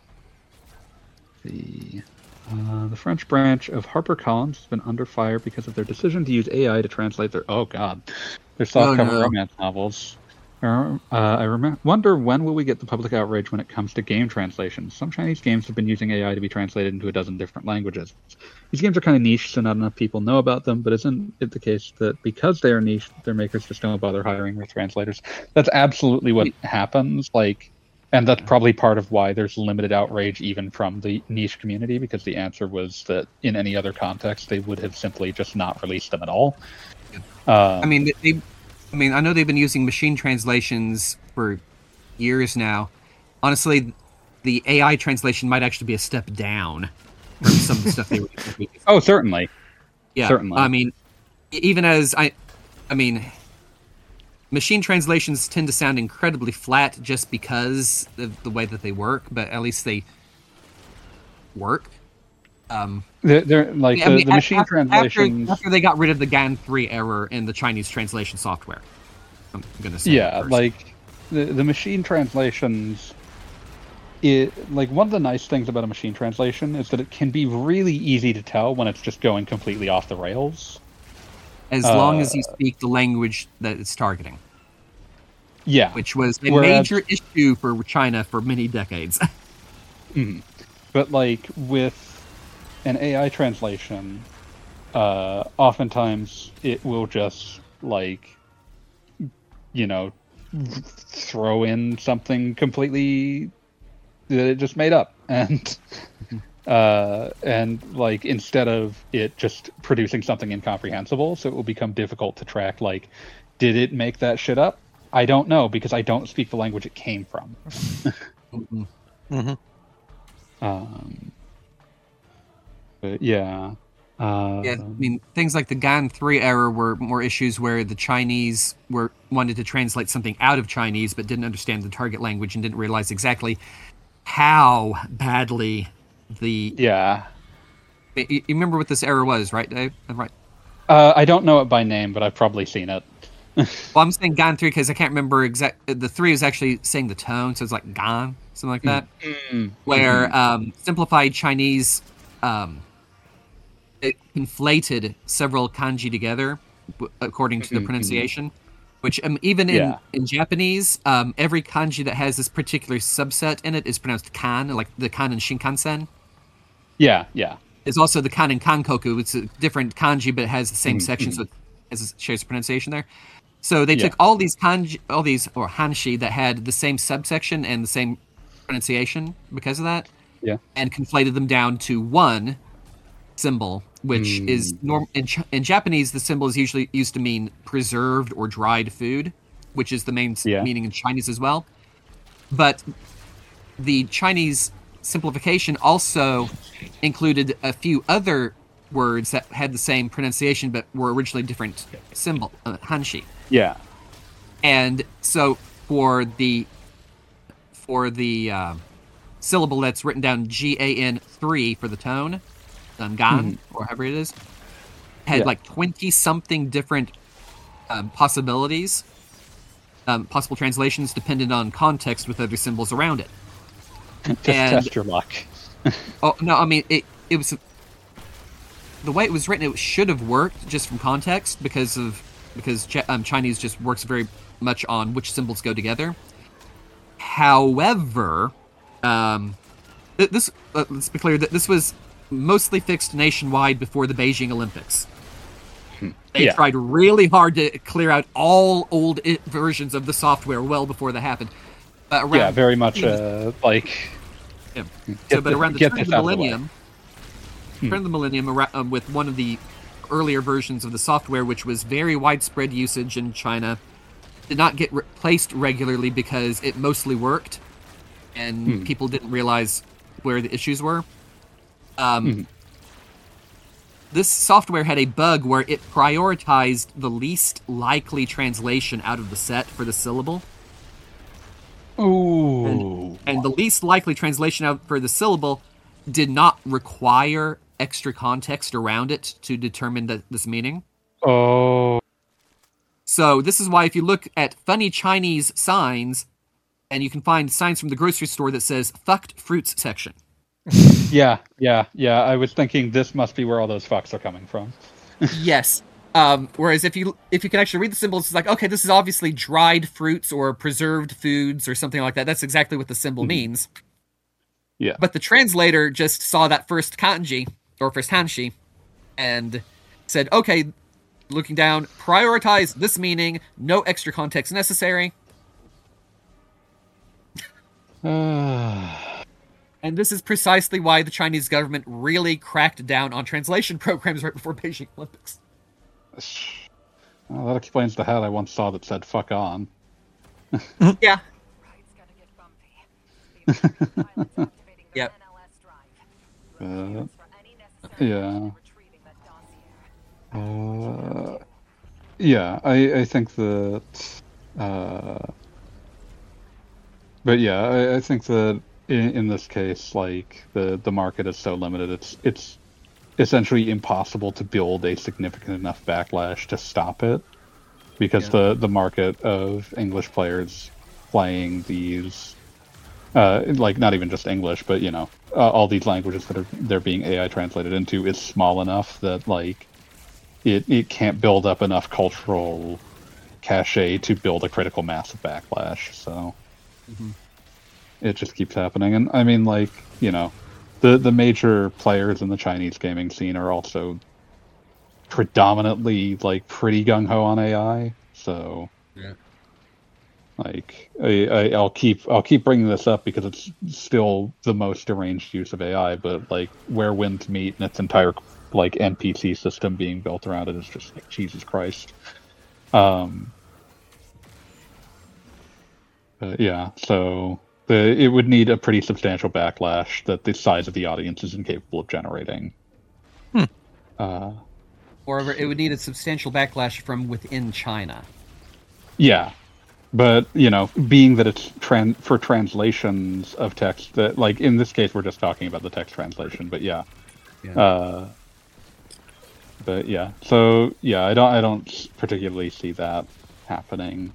The French branch of HarperCollins has been under fire because of their decision to use AI to translate their softcover romance novels. I wonder when will we get the public outrage when it comes to game translations. Some Chinese games have been using AI to be translated into a dozen different languages. These games are kind of niche, so not enough people know about them, but isn't it the case that because they are niche, their makers just don't bother hiring with translators? That's absolutely what happens, and that's probably part of why there's limited outrage even from the niche community, because the answer was that in any other context, they would have simply just not released them at all. I know they've been using machine translations for years now. Honestly, the AI translation might actually be a step down from some of the stuff they were doing. Oh, certainly. Yeah, certainly. I mean, even as machine translations tend to sound incredibly flat just because of the way that they work, but at least they work. They're like the machine translations. After they got rid of the GAN3 error in the Chinese translation software. I'm gonna say like the machine translations. One of the nice things about a machine translation is that it can be really easy to tell when it's just going completely off the rails. As long as you speak the language that it's targeting. Yeah. Which was a major issue for China for many decades. But with an AI translation, oftentimes it will just throw in something completely that it just made up, and instead of it just producing something incomprehensible, so it will become difficult to track. Did it make that shit up? I don't know, because I don't speak the language it came from. But yeah. I mean, things like the GAN3 error were more issues where the Chinese wanted to translate something out of Chinese but didn't understand the target language and didn't realize exactly how badly the... Yeah. You remember what this error was, right, Dave? Right. I don't know it by name, but I've probably seen it. Well, I'm saying Gan 3 because I can't remember the 3 is actually saying the tone, so it's like Gan, something like that. Where simplified Chinese it conflated several kanji together according to the pronunciation. Which even in Japanese, every kanji that has this particular subset in it is pronounced kan, like the kan in Shinkansen. Yeah. There's also the kan in Kankoku. It's a different kanji, but it has the same section, so it shares pronunciation there. So they took all these kanji, or hanshi that had the same subsection and the same pronunciation because of that, and conflated them down to one symbol, which is in Japanese. The symbol is usually used to mean preserved or dried food, which is the main meaning in Chinese as well. But the Chinese simplification also included a few other words that had the same pronunciation but were originally different symbol, hanshi. Yeah. And so for the syllable that's written down GAN 3 for the tone, gan, or however it is, had like 20 something different possibilities, possible translations dependent on context with other symbols around it. Just test your luck. Oh no, I mean it was the way it was written. It should have worked just from context because Chinese just works very much on which symbols go together. However, let's be clear that this was mostly fixed nationwide before the Beijing Olympics. They tried really hard to clear out all old versions of the software well before that happened. Very much like. So, but around the turn of the millennium, with one of the earlier versions of the software, which was very widespread usage in China, did not get replaced regularly because it mostly worked, and people didn't realize where the issues were. This software had a bug where it prioritized the least likely translation out of the set for the syllable. Ooh. And the least likely translation out for the syllable did not require extra context around it to determine this meaning. Oh. So this is why if you look at funny Chinese signs, and you can find signs from the grocery store that says "fucked fruits section." Yeah. I was thinking this must be where all those fucks are coming from. Yes. Whereas if you can actually read the symbols, it's like, okay, this is obviously dried fruits or preserved foods or something like that. That's exactly what the symbol means. Yeah. But the translator just saw that first kanji, or first hanshi, and said, okay, looking down, prioritize this meaning, no extra context necessary. And this is precisely why the Chinese government really cracked down on translation programs right before Beijing Olympics. Well, that explains the hat I once saw that said "fuck on." Yeah. Yep. Yeah. Yeah, I think that. But yeah, I think that in this case, like the market is so limited, it's essentially impossible to build a significant enough backlash to stop it, because the market of English players playing these, like not even just English, but all these languages that they're being AI translated into is small enough that like it can't build up enough cultural cachet to build a critical mass of backlash. So it just keeps happening, and I mean, like the major players in the Chinese gaming scene are also predominantly like pretty gung ho on AI. So like I'll keep bringing this up because it's still the most deranged use of AI. But like where winds meet and its entire like NPC system being built around it is just like Jesus Christ. Yeah, so it would need a pretty substantial backlash that the size of the audience is incapable of generating. Or it would need a substantial backlash from within China. Yeah, but being that it's for translations of text, that like in this case we're just talking about the text translation, but yeah. But yeah, so yeah, I don't particularly see that happening.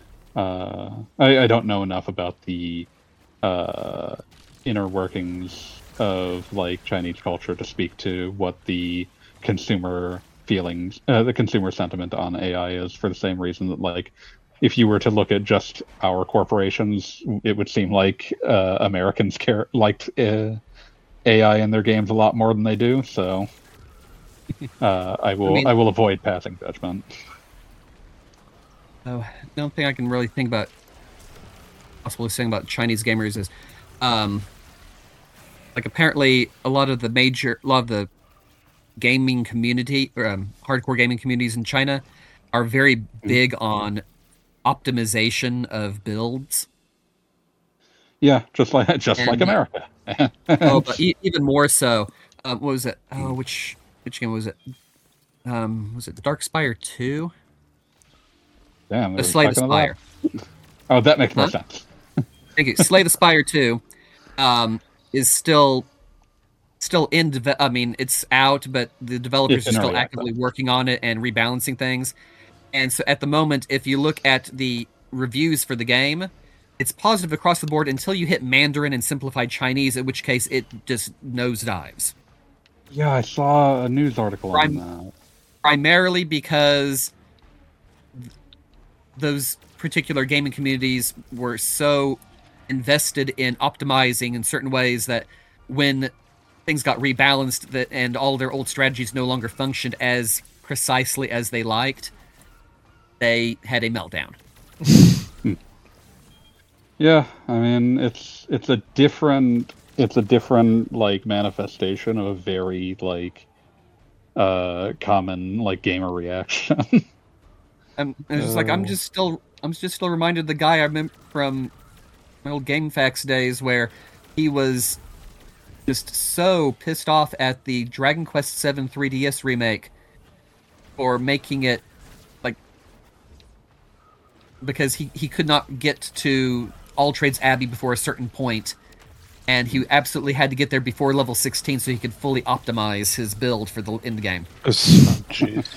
I don't know enough about the inner workings of like Chinese culture to speak to what the consumer feelings, the consumer sentiment on AI is, for the same reason that like if you were to look at just our corporations, it would seem like Americans liked AI in their games a lot more than they do. So I will avoid passing judgment. The only thing I can really think about, possibly saying about Chinese gamers is, like apparently a lot of the gaming community or hardcore gaming communities in China are very big on optimization of builds. Yeah, just like America. But even more so. What was it? Oh, which game was it? Was it Darkspire 2? Damn, Slay the Spire. Oh, that makes more sense. Thank you. Slay the Spire 2 is still in I mean, it's out, but the developers are still actively working on it and rebalancing things. And so at the moment, if you look at the reviews for the game, it's positive across the board until you hit Mandarin and simplified Chinese, in which case it just nosedives. Yeah, I saw a news article on that. Primarily because those particular gaming communities were so invested in optimizing in certain ways that when things got rebalanced and all their old strategies no longer functioned as precisely as they liked, they had a meltdown. Yeah, I mean it's a different like manifestation of a very like common like gamer reaction. And it's just like I'm just still reminded of the guy I remember from my old GameFAQs days where he was just so pissed off at the Dragon Quest VII 3DS remake for making it like because he could not get to All Trades Abbey before a certain point, and he absolutely had to get there before level 16 so he could fully optimize his build for the end game. Jeez.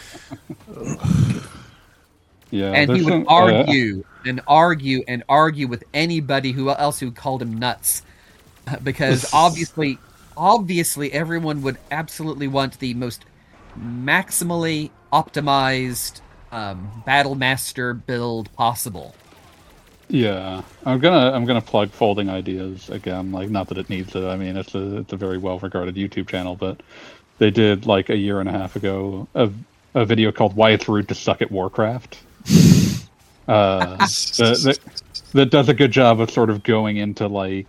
Yeah, and he would argue with anybody who called him nuts, because obviously everyone would absolutely want the most maximally optimized Battle Master build possible. Yeah, I'm gonna plug Folding Ideas again. Like, not that it needs it. I mean, it's a very well regarded YouTube channel, but they did like a year and a half ago a video called "Why It's Rude to Suck at Warcraft." That does a good job of sort of going into the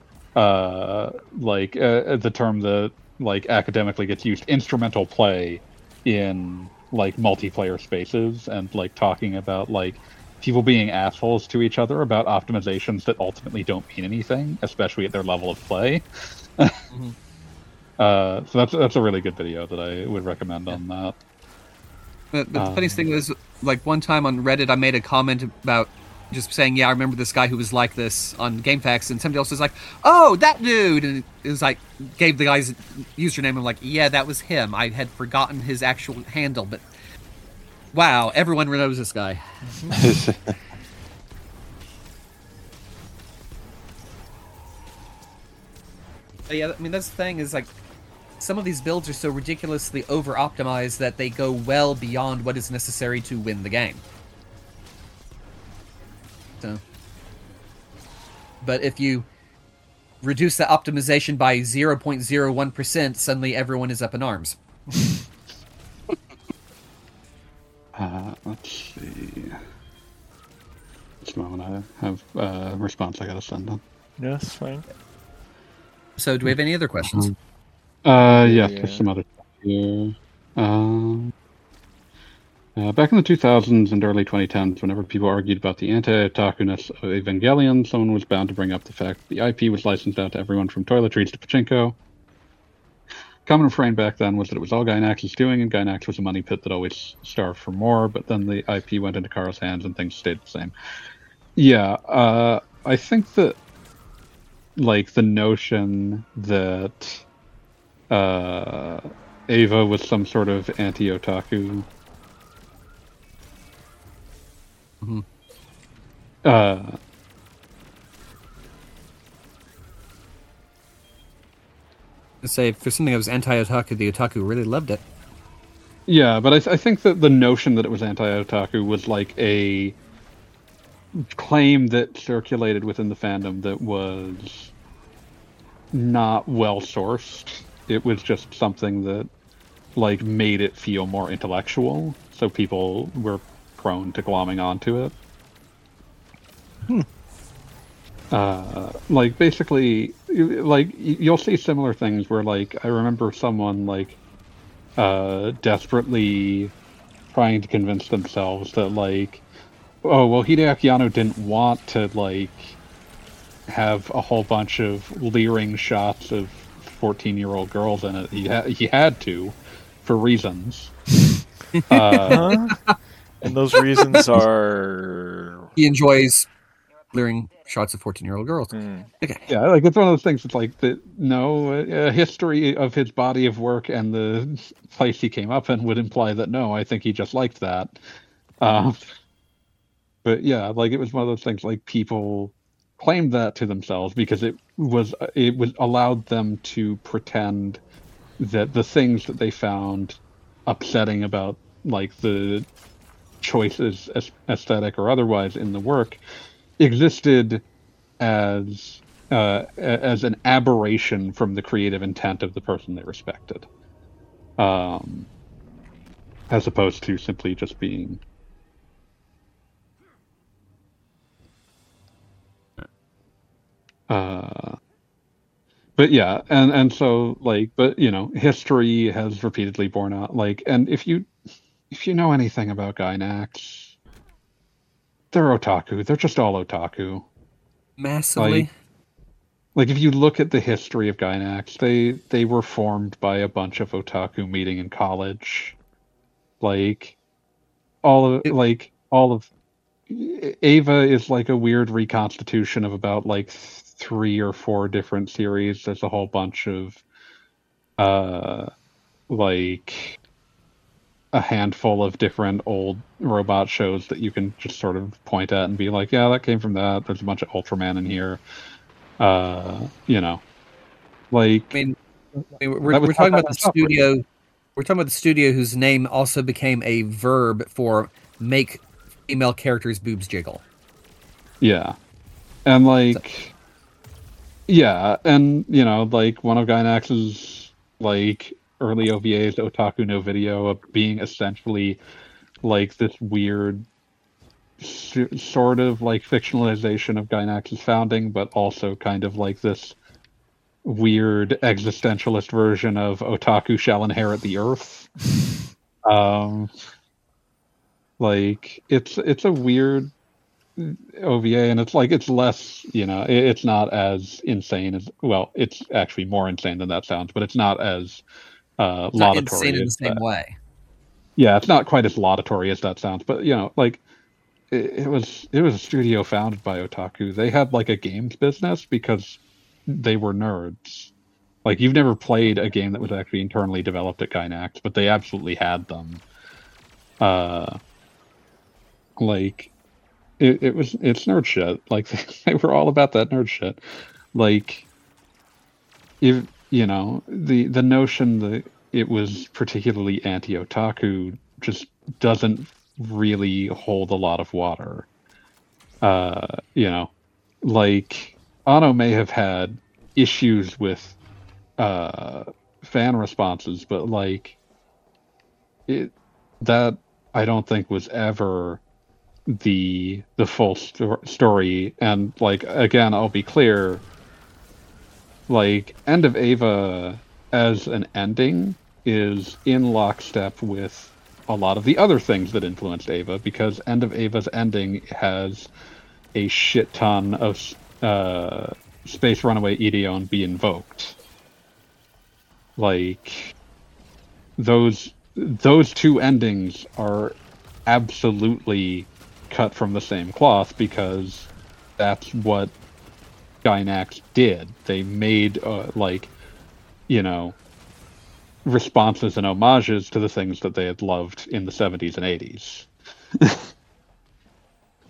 term that like academically gets used, instrumental play in like multiplayer spaces, and like talking about like people being assholes to each other about optimizations that ultimately don't mean anything, especially at their level of play. Mm-hmm. So that's a really good video that I would recommend on that. The funniest thing was, like, one time on Reddit, I made a comment about just saying, yeah, I remember this guy who was like this on GameFAQs, and somebody else was like, oh, that dude! And it was like, gave the guy's username, and like, yeah, that was him. I had forgotten his actual handle, but wow, everyone knows this guy. But yeah, I mean, that's the thing, is like, some of these builds are so ridiculously over-optimized that they go well beyond what is necessary to win the game. So, but if you reduce the optimization by 0.01%, suddenly everyone is up in arms. Let's see. This moment I have a response I gotta send on. Yes, fine. So, do we have any other questions? There's some other stuff here. Back in the 2000s and early 2010s, whenever people argued about the anti-otaku-ness of Evangelion, someone was bound to bring up the fact that the IP was licensed out to everyone from toiletries to pachinko. Common refrain back then was that it was all Gainax's doing, and Gainax was a money pit that always starved for more, but then the IP went into Carl's hands and things stayed the same. Yeah, I think that, like, the notion that Ava was some sort of anti-otaku To say for something that was anti-otaku, the otaku really loved it. Yeah, but I think that the notion that it was anti-otaku was like a claim that circulated within the fandom that was not well sourced. It was just something that like made it feel more intellectual, so people were prone to glomming onto it. Like basically, like you'll see similar things where like I remember someone like desperately trying to convince themselves that like, oh well, Hideaki Anno didn't want to like have a whole bunch of leering shots of 14-year-old girls in it. He had to, for reasons. And those reasons are. He enjoys leering shots of 14-year-old girls. Okay. Yeah, like it's one of those things. It's like that. No, a history of his body of work and the place he came up in would imply that no, I think he just liked that. But yeah, like it was one of those things. Like people claimed that to themselves because it was allowed them to pretend that the things that they found upsetting about like the choices, aesthetic or otherwise, in the work existed as an aberration from the creative intent of the person they respected, as opposed to simply just being but yeah, and so like, but you know, history has repeatedly borne out like, and if you know anything about Gainax, they're otaku. They're just all otaku. Massively. Like if you look at the history of Gainax, they were formed by a bunch of otaku meeting in college. Like all of Ava is like a weird reconstitution of about like 3 or 4 different series. There's a whole bunch of like a handful of different old robot shows that you can just sort of point at and be like, yeah, that came from that. There's a bunch of Ultraman in here. You know, like I mean we're talking about the studio. We're talking about the studio whose name also became a verb for make female characters' boobs jiggle. Yeah, and like, yeah, and you know, like one of Gainax's like early OVAs, Otaku no Video, of being essentially like this weird sort of like fictionalization of Gainax's founding, but also kind of like this weird existentialist version of otaku shall inherit the earth. Like it's a weird OVA, and it's like it's less, you know, it's not as insane as, well, it's actually more insane than that sounds, but it's not as laudatory. Not insane in the same way. Yeah, it's not quite as laudatory as that sounds, but you know, like it was a studio founded by otaku. They had like a games business because they were nerds. Like you've never played a game that was actually internally developed at Gainax, but they absolutely had them. Like it's nerd shit. Like they were all about that nerd shit. Like if you know, the notion that it was particularly anti-otaku just doesn't really hold a lot of water. You know, like Anno may have had issues with fan responses, but like that I don't think was ever the full story. And like again, I'll be clear, like End of Ava as an ending is in lockstep with a lot of the other things that influenced Ava, because End of Ava's ending has a shit ton of Space Runaway Ideon be invoked. Like those two endings are absolutely cut from the same cloth, because that's what Gainax did. They made like, you know, responses and homages to the things that they had loved in the 70s and 80s.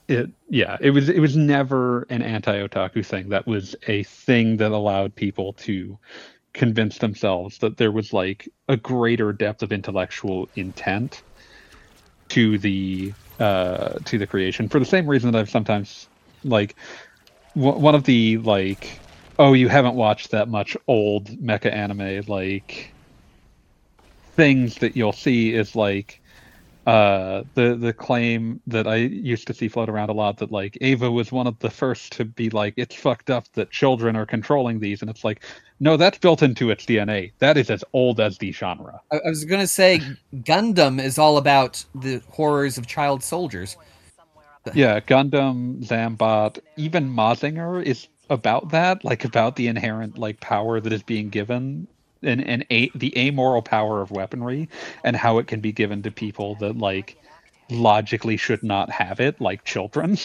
it was never an anti-otaku thing. That was a thing that allowed people to convince themselves that there was like a greater depth of intellectual intent to the creation, for the same reason that I've sometimes like one of the like, oh, you haven't watched that much old mecha anime, like things that you'll see is like the claim that I used to see float around a lot, that like Ava was one of the first to be like, it's fucked up that children are controlling these, and it's like, no, that's built into its DNA. That is as old as the genre. I was going to say Gundam is all about the horrors of child soldiers. Yeah, Gundam, Zambot, even Mazinger is about that, like about the inherent like power that is being given, and the amoral power of weaponry, and how it can be given to people that like logically should not have it, like children.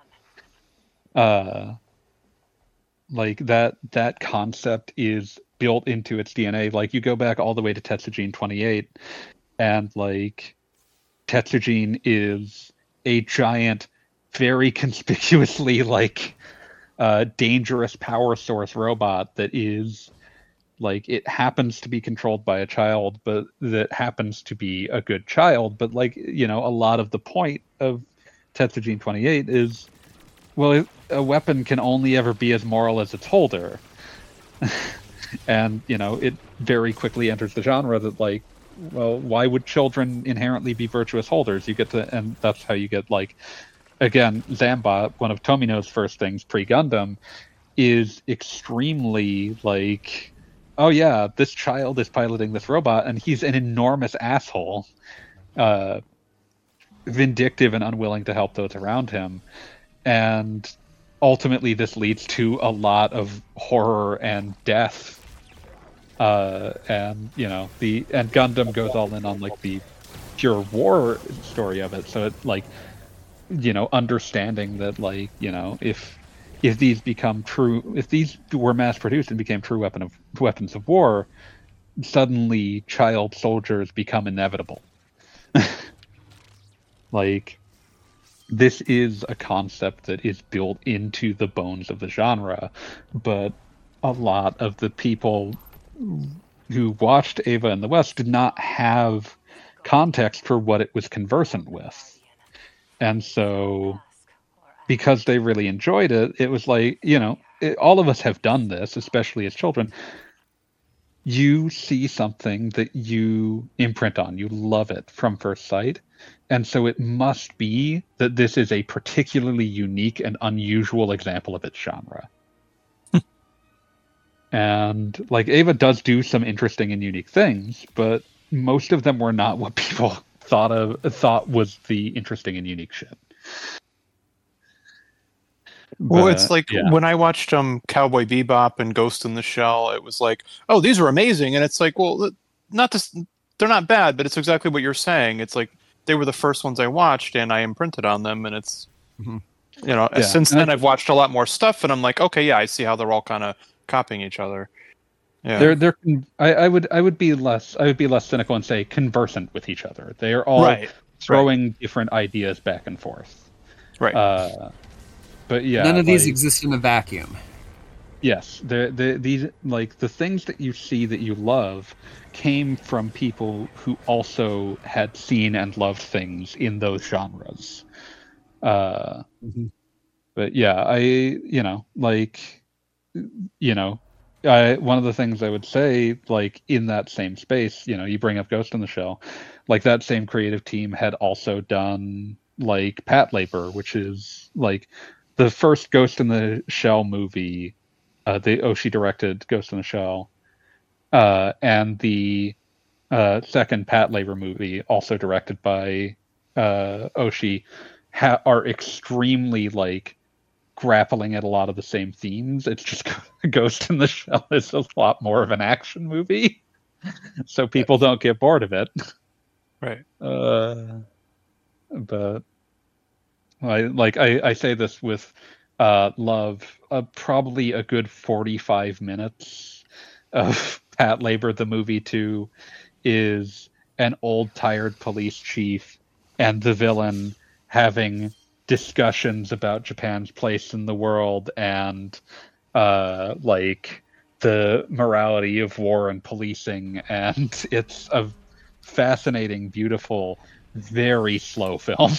Like that concept is built into its DNA. Like you go back all the way to Tetsujin 28, and like Tetsujin is a giant, very conspicuously like dangerous power source robot that is like, it happens to be controlled by a child, but that happens to be a good child. But like, you know, a lot of the point of Tetsujin 28 is, well, a weapon can only ever be as moral as its holder. And, you know, it very quickly enters the genre that like, well, why would children inherently be virtuous holders? You get to, and that's how you get like, again, Zambot, one of Tomino's first things pre-Gundam, is extremely like, oh yeah, this child is piloting this robot, and he's an enormous asshole, vindictive and unwilling to help those around him. And ultimately this leads to a lot of horror and death. And you know, and Gundam goes all in on like the pure war story of it. So it like, you know, understanding that like, you know, if these become true, if these were mass produced and became true weapons of war, suddenly child soldiers become inevitable. Like, this is a concept that is built into the bones of the genre, but a lot of the people who watched Ava in the West did not have context for what it was conversant with. And so, because they really enjoyed it, it was like, you know, all of us have done this, especially as children. You see something that you imprint on, you love it from first sight. And so it must be that this is a particularly unique and unusual example of its genre. And like, Ava does do some interesting and unique things, but most of them were not what people thought was the interesting and unique shit. Well, it's like when I watched Cowboy Bebop and Ghost in the Shell, it was like, oh, these are amazing, and it's like, well, they're not bad, but it's exactly what you're saying. It's like they were the first ones I watched, and I imprinted on them, and it's, you know, since then I've watched a lot more stuff, and I'm like, okay, yeah, I see how they're all kind of copying each other. Yeah, I would be less cynical and say conversant with each other. They are all throwing different ideas back and forth. Right. But yeah, none of these exist in a vacuum. Yes, these like the things that you see that you love came from people who also had seen and loved things in those genres. But yeah, one of the things I would say, like in that same space, you know, you bring up Ghost in the Shell, like that same creative team had also done like Patlabor, which is like the first Ghost in the Shell movie, the Oshii directed Ghost in the Shell, and the second Patlabor movie, also directed by Oshii, are extremely like grappling at a lot of the same themes. It's just Ghost in the Shell is a lot more of an action movie, so people don't get bored of it. Right. But I say this with love. Probably a good 45 minutes of Patlabor the movie 2 is an old tired police chief and the villain having discussions about Japan's place in the world and like the morality of war and policing, and it's a fascinating, beautiful, very slow film.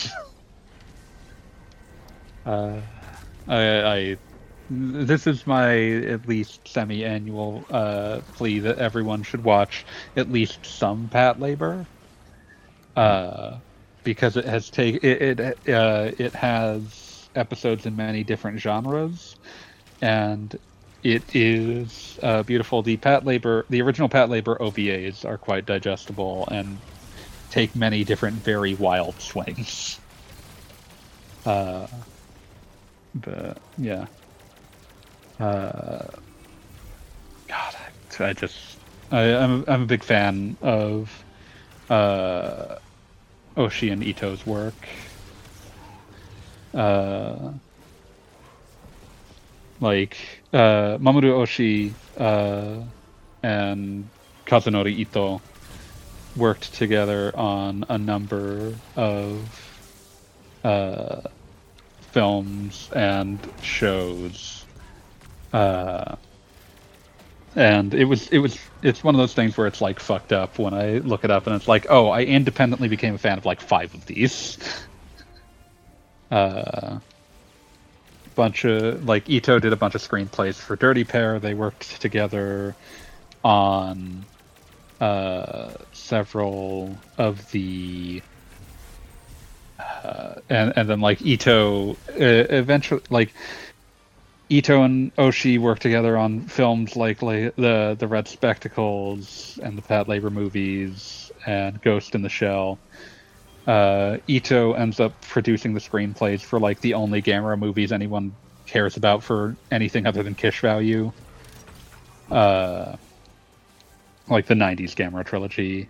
This is my at least semi-annual plea that everyone should watch at least some Patlabor, because it has it has episodes in many different genres, and it is beautiful. The original Patlabor OVAs are quite digestible and take many different very wild swings. But yeah. God, I'm a big fan of Oshii and Ito's work. Like Mamoru Oshii and Kazunori Ito worked together on a number of films and shows, and it's one of those things where it's like fucked up when I look it up and it's like, oh, I independently became a fan of like 5 of these. Bunch of like Ito did a bunch of screenplays for Dirty Pair. They worked together on several of the and then like Ito eventually, like Ito and Oshii worked together on films like the Red Spectacles and the Patlabor movies and Ghost in the Shell. Ito ends up producing the screenplays for like the only Gamera movies anyone cares about for anything other than Kish Value, like the 90s Gamera trilogy.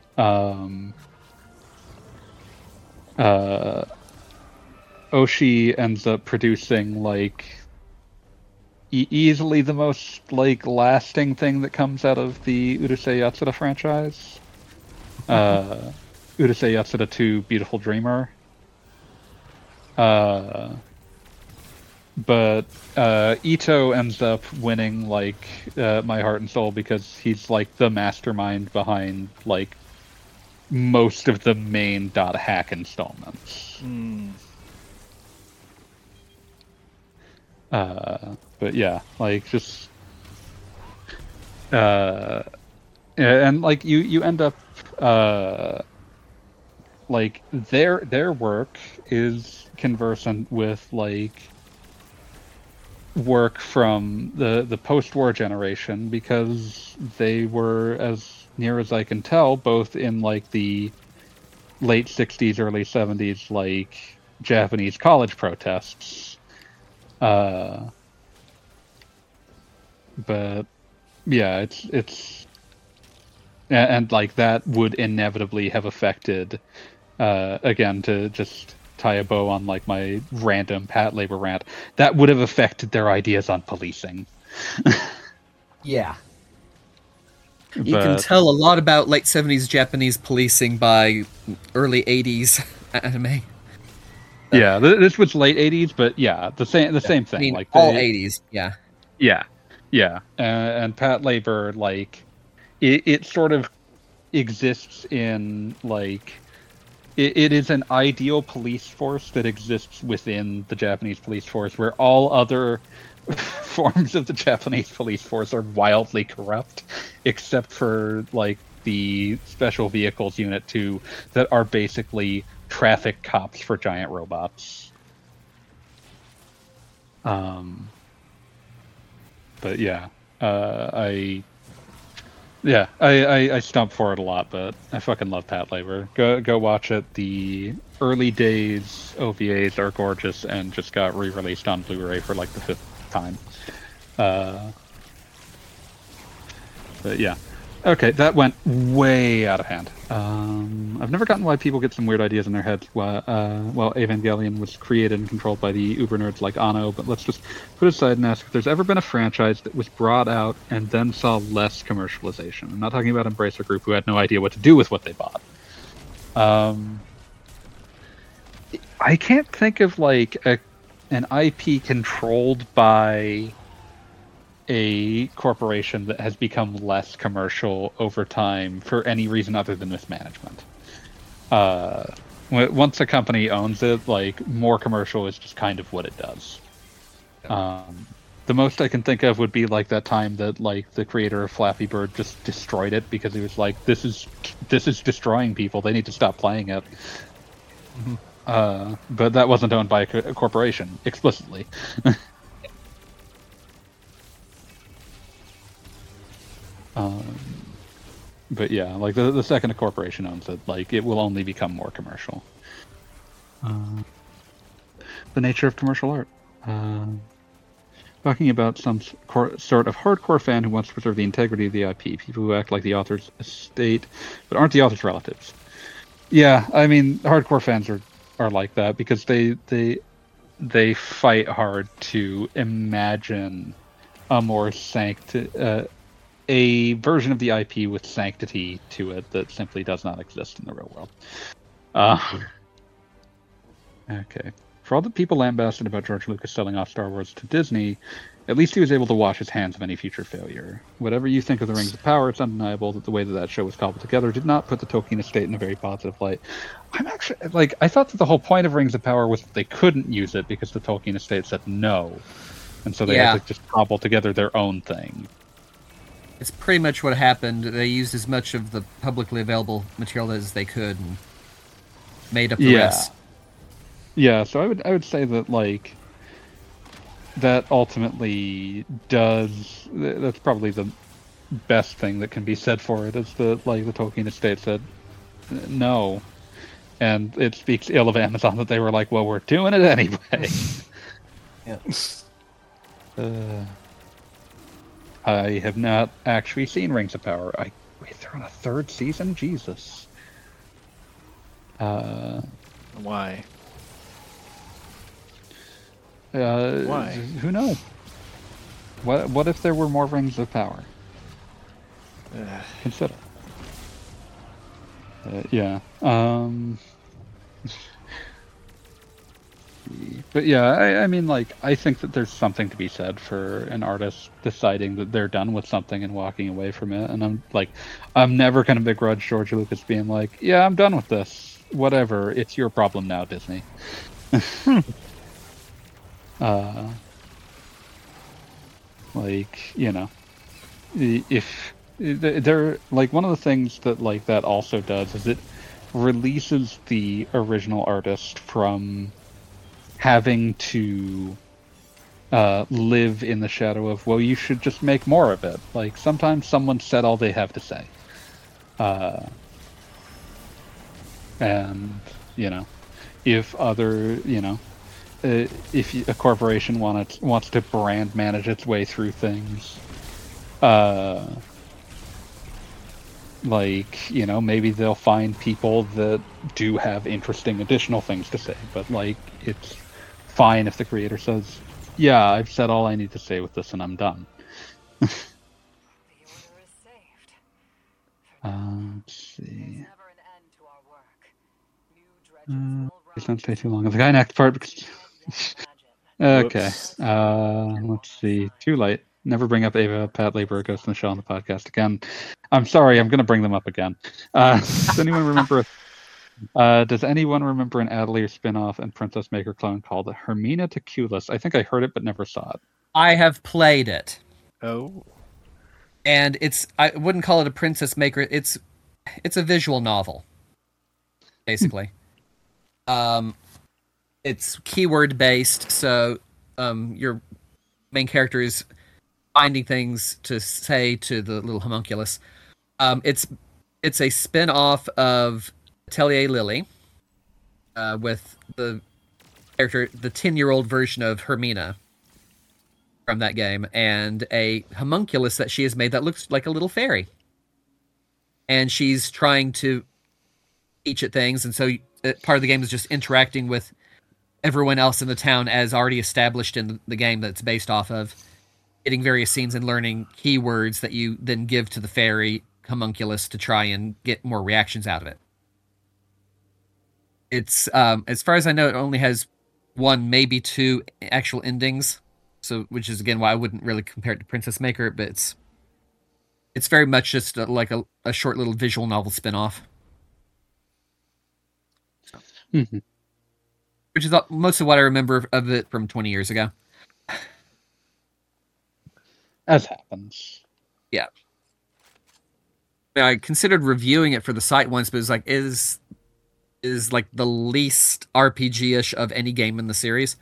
Oshii ends up producing like easily the most like lasting thing that comes out of the Urusei Yatsura franchise. Urusei Yatsura 2 Beautiful Dreamer. But Ito ends up winning like my heart and soul because he's like the mastermind behind like most of the main Dot Hack installments. But yeah, like just and like you end up like their work is conversant with like work from the post-war generation, because they were, as near as I can tell, both in like the late 60s, early 70s, like Japanese college protests. But yeah, it's and like that would inevitably have affected, again, to just tie a bow on like my random Patlabor rant, that would have affected their ideas on policing. Yeah. You can tell a lot about late 70s Japanese policing by early 80s anime. Yeah, this was late 80s, but yeah, the same thing. I mean, like all 80s, yeah. Yeah. And Patlabor, like, it sort of exists in like it is an ideal police force that exists within the Japanese police force, where all other forms of the Japanese police force are wildly corrupt, except for like the Special Vehicles Unit 2 that are basically traffic cops for giant robots. But yeah, I stump for it a lot, but I fucking love Patlabor. Go watch it. The early days OVAs are gorgeous and just got re-released on Blu-ray for like the 5th time. But yeah. Okay, that went way out of hand. I've never gotten why people get some weird ideas in their heads while Evangelion was created and controlled by the uber nerds like Anno, but let's just put it aside and ask if there's ever been a franchise that was brought out and then saw less commercialization. I'm not talking about Embracer Group, who had no idea what to do with what they bought. I can't think of like an IP controlled by a corporation that has become less commercial over time for any reason other than mismanagement. Once a company owns it, like, more commercial is just kind of what it does. The most I can think of would be like that time that like the creator of Flappy Bird just destroyed it because he was like, this is destroying people. They need to stop playing it. But that wasn't owned by a corporation explicitly. But yeah, like the second a corporation owns it, like it will only become more commercial. The nature of commercial art. Talking about some sort of hardcore fan who wants to preserve the integrity of the IP. People who act like the author's estate, but aren't the author's relatives. Yeah, I mean, hardcore fans are like that because they fight hard to imagine a more a version of the IP with sanctity to it that simply does not exist in the real world. Okay. For all the people lambasted about George Lucas selling off Star Wars to Disney, at least he was able to wash his hands of any future failure. Whatever you think of the Rings of Power, it's undeniable that the way that show was cobbled together did not put the Tolkien estate in a very positive light. I'm actually, like, I thought that the whole point of Rings of Power was that they couldn't use it because the Tolkien estate said no. And so they had to just cobble together their own thing. It's pretty much what happened. They used as much of the publicly available material as they could and made up the rest. Yeah, so I would say that, like, that ultimately that's probably the best thing that can be said for it, is that, like, the Tolkien estate said no. And it speaks ill of Amazon that they were like, well, we're doing it anyway. I have not actually seen Rings of Power. Wait, they're on a third season? Jesus. Why? Why? Who knows? What if there were more Rings of Power? Consider. Yeah. But yeah, I mean, like, I think that there's something to be said for an artist deciding that they're done with something and walking away from it. And I'm never going to begrudge George Lucas being like, yeah, I'm done with this. Whatever. It's your problem now, Disney. Like, you know, if they're like, one of the things that like that also does is it releases the original artist from having to live in the shadow of, well, you should just make more of it. Like, sometimes someone said all they have to say. And, you know, if if a corporation wants to brand manage its way through things, like, you know, maybe they'll find people that do have interesting additional things to say, but, like, it's fine if the creator says, yeah, I've said all I need to say with this and I'm done. Let's see. Please don't stay too long on the guy next part because... Okay. Let's see. Too late. Never bring up Ava, Pat Labor, Ghost in the Shell on the podcast again. I'm sorry, I'm going to bring them up again. Does anyone remember an Atelier spin-off and Princess Maker clone called Hermina Teculis? I think I heard it but never saw it. I have played it. Oh. And I wouldn't call it a Princess Maker. It's a visual novel, basically. It's keyword based, so your main character is finding things to say to the little homunculus. It's a spin-off of Atelier Lily, with the character, the 10-year-old version of Hermina from that game, and a homunculus that she has made that looks like a little fairy. And she's trying to teach it things, and so part of the game is just interacting with everyone else in the town as already established in the game that's based off of, getting various scenes and learning keywords that you then give to the fairy homunculus to try and get more reactions out of it. It's as far as I know, it only has one, maybe two actual endings. So, which is again why I wouldn't really compare it to Princess Maker, but it's very much just like a short little visual novel spin-off. Mhm. Which is most of what I remember of it from 20 years ago. As happens. Yeah. I considered reviewing it for the site once, but it was like, is like the least RPG-ish of any game in the series.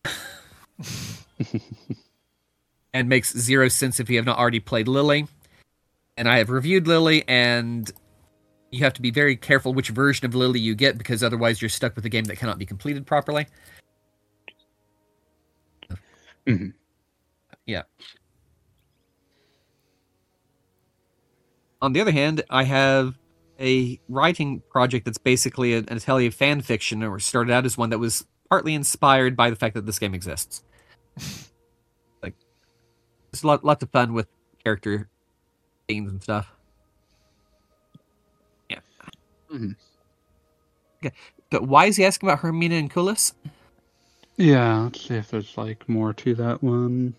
And makes zero sense if you have not already played Lily. And I have reviewed Lily, and you have to be very careful which version of Lily you get, because otherwise you're stuck with a game that cannot be completed properly. Mhm. Yeah. On the other hand, I have a writing project that's basically an Atelier fan fiction, or started out as one that was partly inspired by the fact that this game exists. Like, it's lots of fun with character scenes and stuff. Yeah. Mhm. Okay. But why is he asking about Hermina and Kulis? Yeah, let's see if there's like more to that one.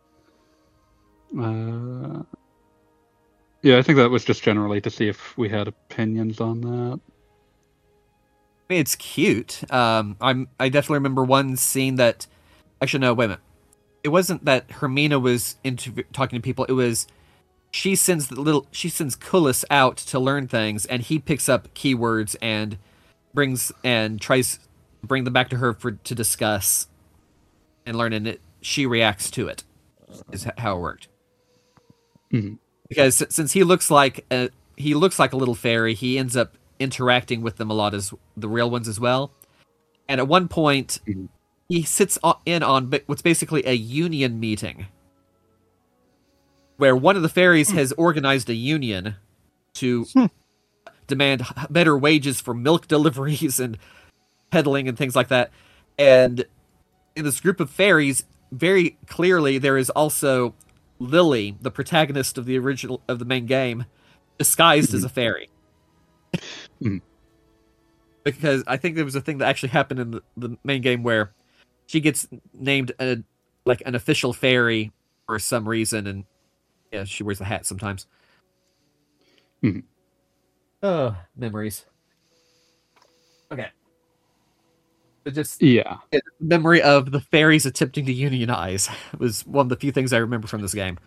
Yeah, I think that was just generally to see if we had opinions on that. I mean, it's cute. I definitely remember one scene that. Actually, no, wait a minute. It wasn't that Hermina was talking to people. It was she sends Kulis out to learn things, and he picks up keywords and tries to bring them back to her to discuss and learn, and she reacts to it. Is how it worked. Mhm. Because since he looks like a little fairy, he ends up interacting with them a lot as the real ones as well. And at one point, Mhm. he sits in on what's basically a union meeting, where one of the fairies has organized a union to demand better wages for milk deliveries and peddling and things like that. And in this group of fairies, very clearly there is also Lily, the protagonist of the main game, disguised as a fairy. Mhm. Because I think there was a thing that actually happened in the main game where she gets named like an official fairy for some reason, and yeah, she wears the hat sometimes. Mhm. Oh, memories. Okay. But just Yeah. memory of the fairies attempting to unionize was one of the few things I remember from this game.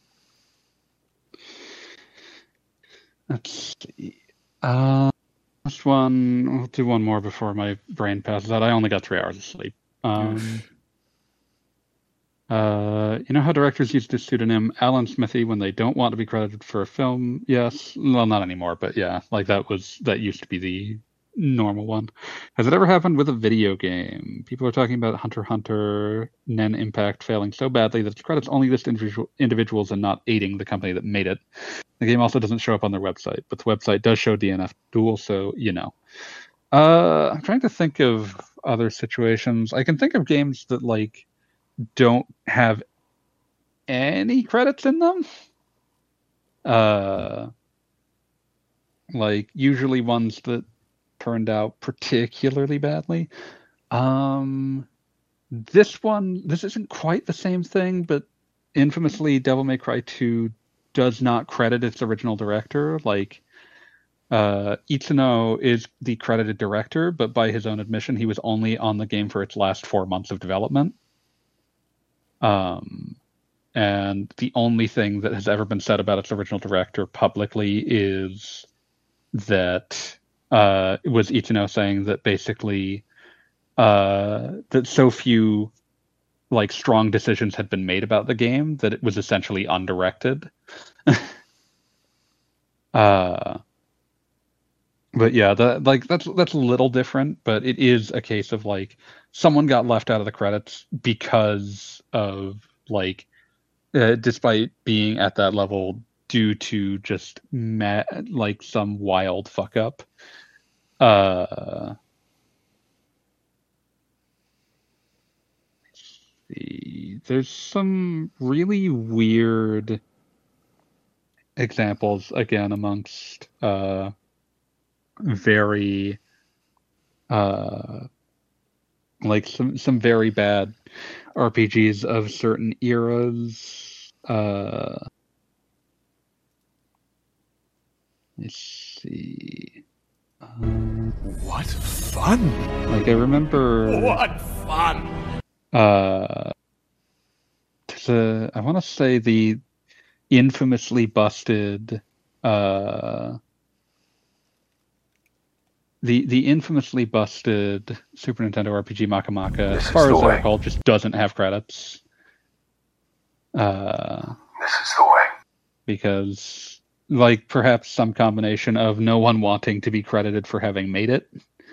Let's see. Last one. We'll do one more before my brain passes out. I only got 3 hours of sleep. You know how directors use the pseudonym Alan Smithy when they don't want to be credited for a film? Yes. Well, not anymore, but yeah, like that used to be the normal one. Has it ever happened with a video game? People are talking about Hunter x Hunter Nen Impact failing so badly that its credits only list individuals and not aiding the company that made it. The game also doesn't show up on their website, but the website does show DNF Duel, so you know. I'm trying to think of other situations. I can think of games that like don't have any credits in them. Like usually ones that turned out particularly badly. This isn't quite the same thing, but infamously Devil May Cry 2 does not credit its original director. Like Itsuno is the credited director, but by his own admission, he was only on the game for its last 4 months of development. And the only thing that has ever been said about its original director publicly is that it was Itsuno saying that basically that so few like strong decisions had been made about the game that it was essentially undirected. But yeah, that's a little different, but it is a case of like someone got left out of the credits because of like despite being at that level due to just like some wild fuck up. There's some really weird examples again amongst very like some very bad RPGs of certain eras. Let's see. What fun! Like I remember. What fun! I want to say the infamously busted. The infamously busted Super Nintendo RPG Makamaka, as far as I recall, just doesn't have credits. This is the way. Because, like, perhaps some combination of no one wanting to be credited for having made it,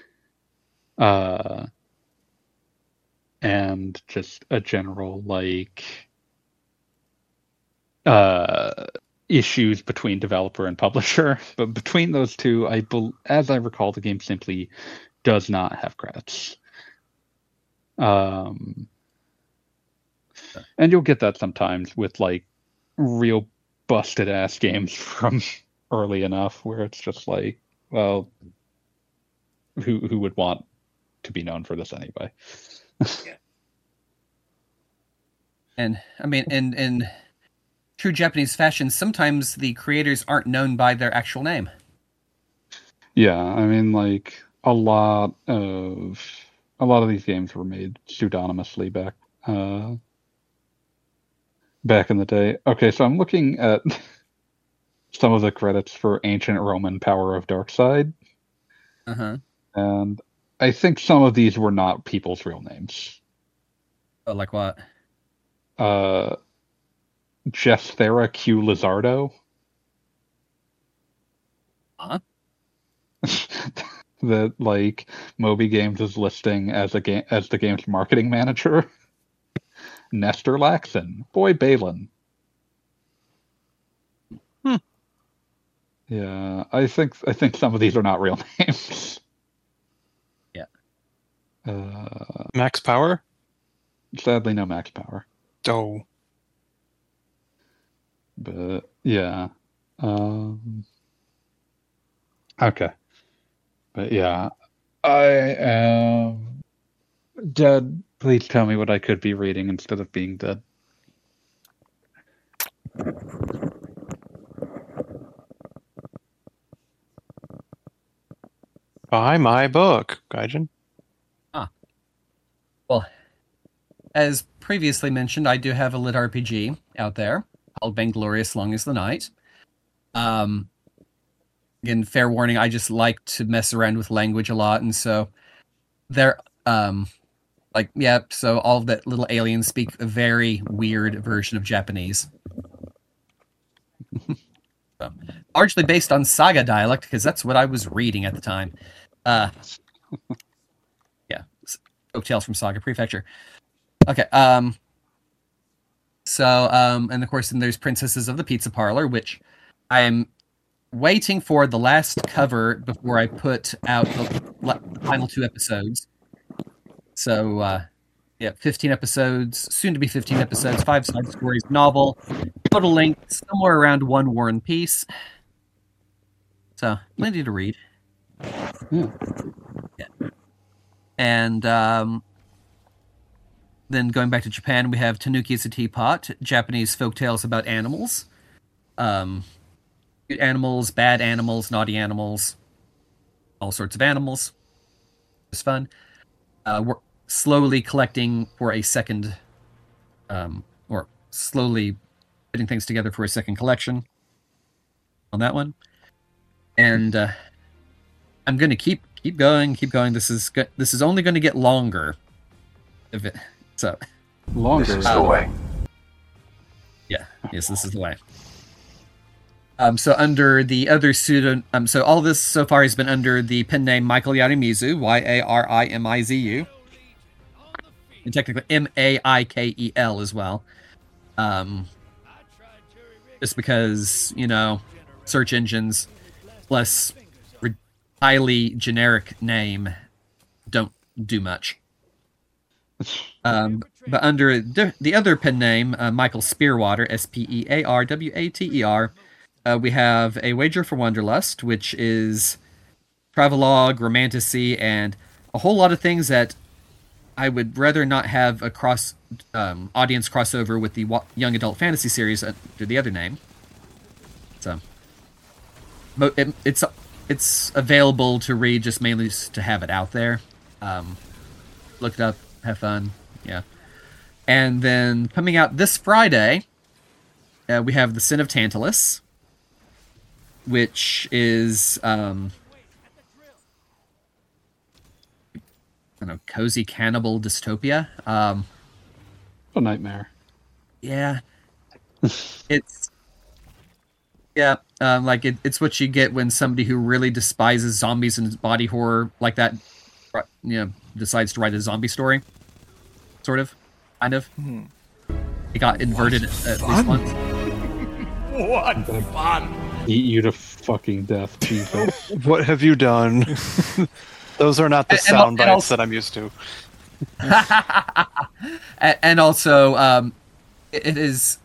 and just a general, like, issues between developer and publisher. But between those two, as I recall, the game simply does not have credits. And you'll get that sometimes with, like, real busted ass games from early enough where it's just like, well, who would want to be known for this anyway? And I mean, in true Japanese fashion, sometimes the creators aren't known by their actual name. Yeah, I mean, like a lot of these games were made pseudonymously back in the day. Okay, so I'm looking at some of the credits for Ancient Roman Power of Darkside. And I think some of these were not people's real names. Oh, like what? Jeththera Q Lizardo. Huh? That, like, Moby Games is listing as the game's marketing manager. Nestor Laxon, Boy Balin. Yeah, I think some of these are not real names. Yeah. Max Power? Sadly, no Max Power. Oh. But yeah. Okay. But yeah, I am dead. Please tell me what I could be reading instead of being dead. Buy my book, Gaijin. Well, as previously mentioned, I do have a lit RPG out there called Vainglorious Long as the Night. Again, fair warning, I just like to mess around with language a lot, and so there, so all of that little aliens speak a very weird version of Japanese. So, largely based on Saga dialect, because that's what I was reading at the time. Folk Tales from Saga Prefecture. Okay, and of course, then there's Princesses of the Pizza Parlor, which I am waiting for the last cover before I put out the final 2 episodes. So, 15 episodes, soon to be 15 episodes, 5 side stories, novel, total length somewhere around 1 War and Peace. So, plenty to read. Yeah. And then going back to Japan, we have Tanuki is a Teapot, Japanese folk tales about animals. Good animals, bad animals, naughty animals, all sorts of animals. It's fun. We're slowly collecting for a second, or slowly putting things together for a second collection on that one. And I'm going to keep going. This is only going to get longer. Longer. This is the way. Yeah. Yes, this is the way. So under the other pseudo, so all this so far has been under the pen name Michael Yarimizu, Yarimizu, and technically Maikel as well. Just because, search engines plus highly generic name don't do much. But under the other pen name, Michael Spearwater, Spearwater, we have A Wager for Wanderlust, which is travelogue, romantasy, and a whole lot of things that I would rather not have a audience crossover with the young adult fantasy series under the other name. So, but it's available to read, just mainly to have it out there. Look it up, have fun, yeah. And then coming out this Friday, we have The Sin of Tantalus, which is cozy cannibal dystopia. A nightmare. Yeah, it's it's what you get when somebody who really despises zombies and body horror like that, decides to write a zombie story. Sort of, kind of. It got inverted at least once. What fun! Eat you to fucking death, Jesus. What have you done? Those are not the sound bites that I'm used to. And also, it is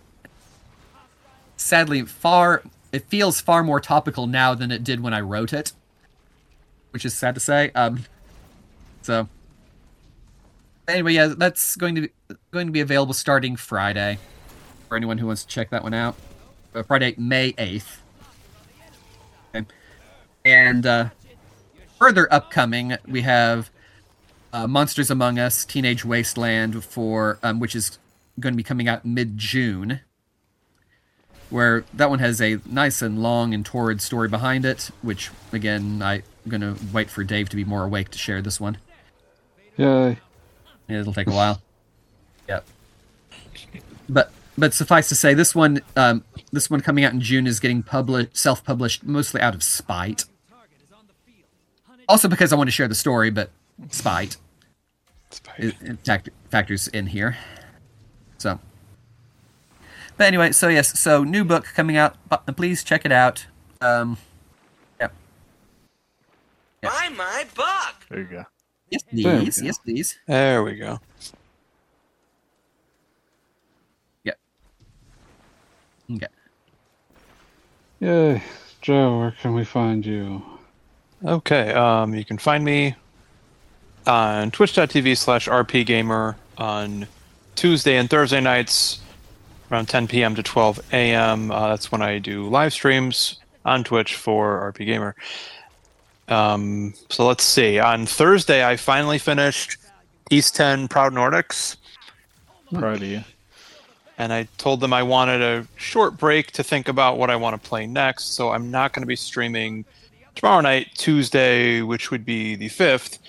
sadly it feels far more topical now than it did when I wrote it, which is sad to say. So anyway, yeah, that's going to be available starting Friday for anyone who wants to check that one out. Friday, May 8th. Okay. And further upcoming, we have Monsters Among Us: Teenage Wasteland which is going to be coming out mid-June. Where that one has a nice and long and torrid story behind it, which, again, I'm going to wait for Dave to be more awake to share this one. Yay. Yeah, it'll take a while. Yep. But suffice to say, this one coming out in June is getting self-published mostly out of spite. Also because I want to share the story, but spite. It factors in here. So. But anyway, so yes, new book coming out. Please check it out. Yep. Buy my book! There you go. Yes, please. Yes, please. There we go. Yep. Okay. Yay. Joe, where can we find you? Okay, you can find me on twitch.tv/rpgamer on Tuesday and Thursday nights around 10 p.m. to 12 a.m. That's when I do live streams on Twitch for RP Gamer. So let's see. On Thursday, I finally finished East 10 Proud Nordics. Proud of you. And I told them I wanted a short break to think about what I want to play next, so I'm not going to be streaming tomorrow night, Tuesday, which would be the 5th.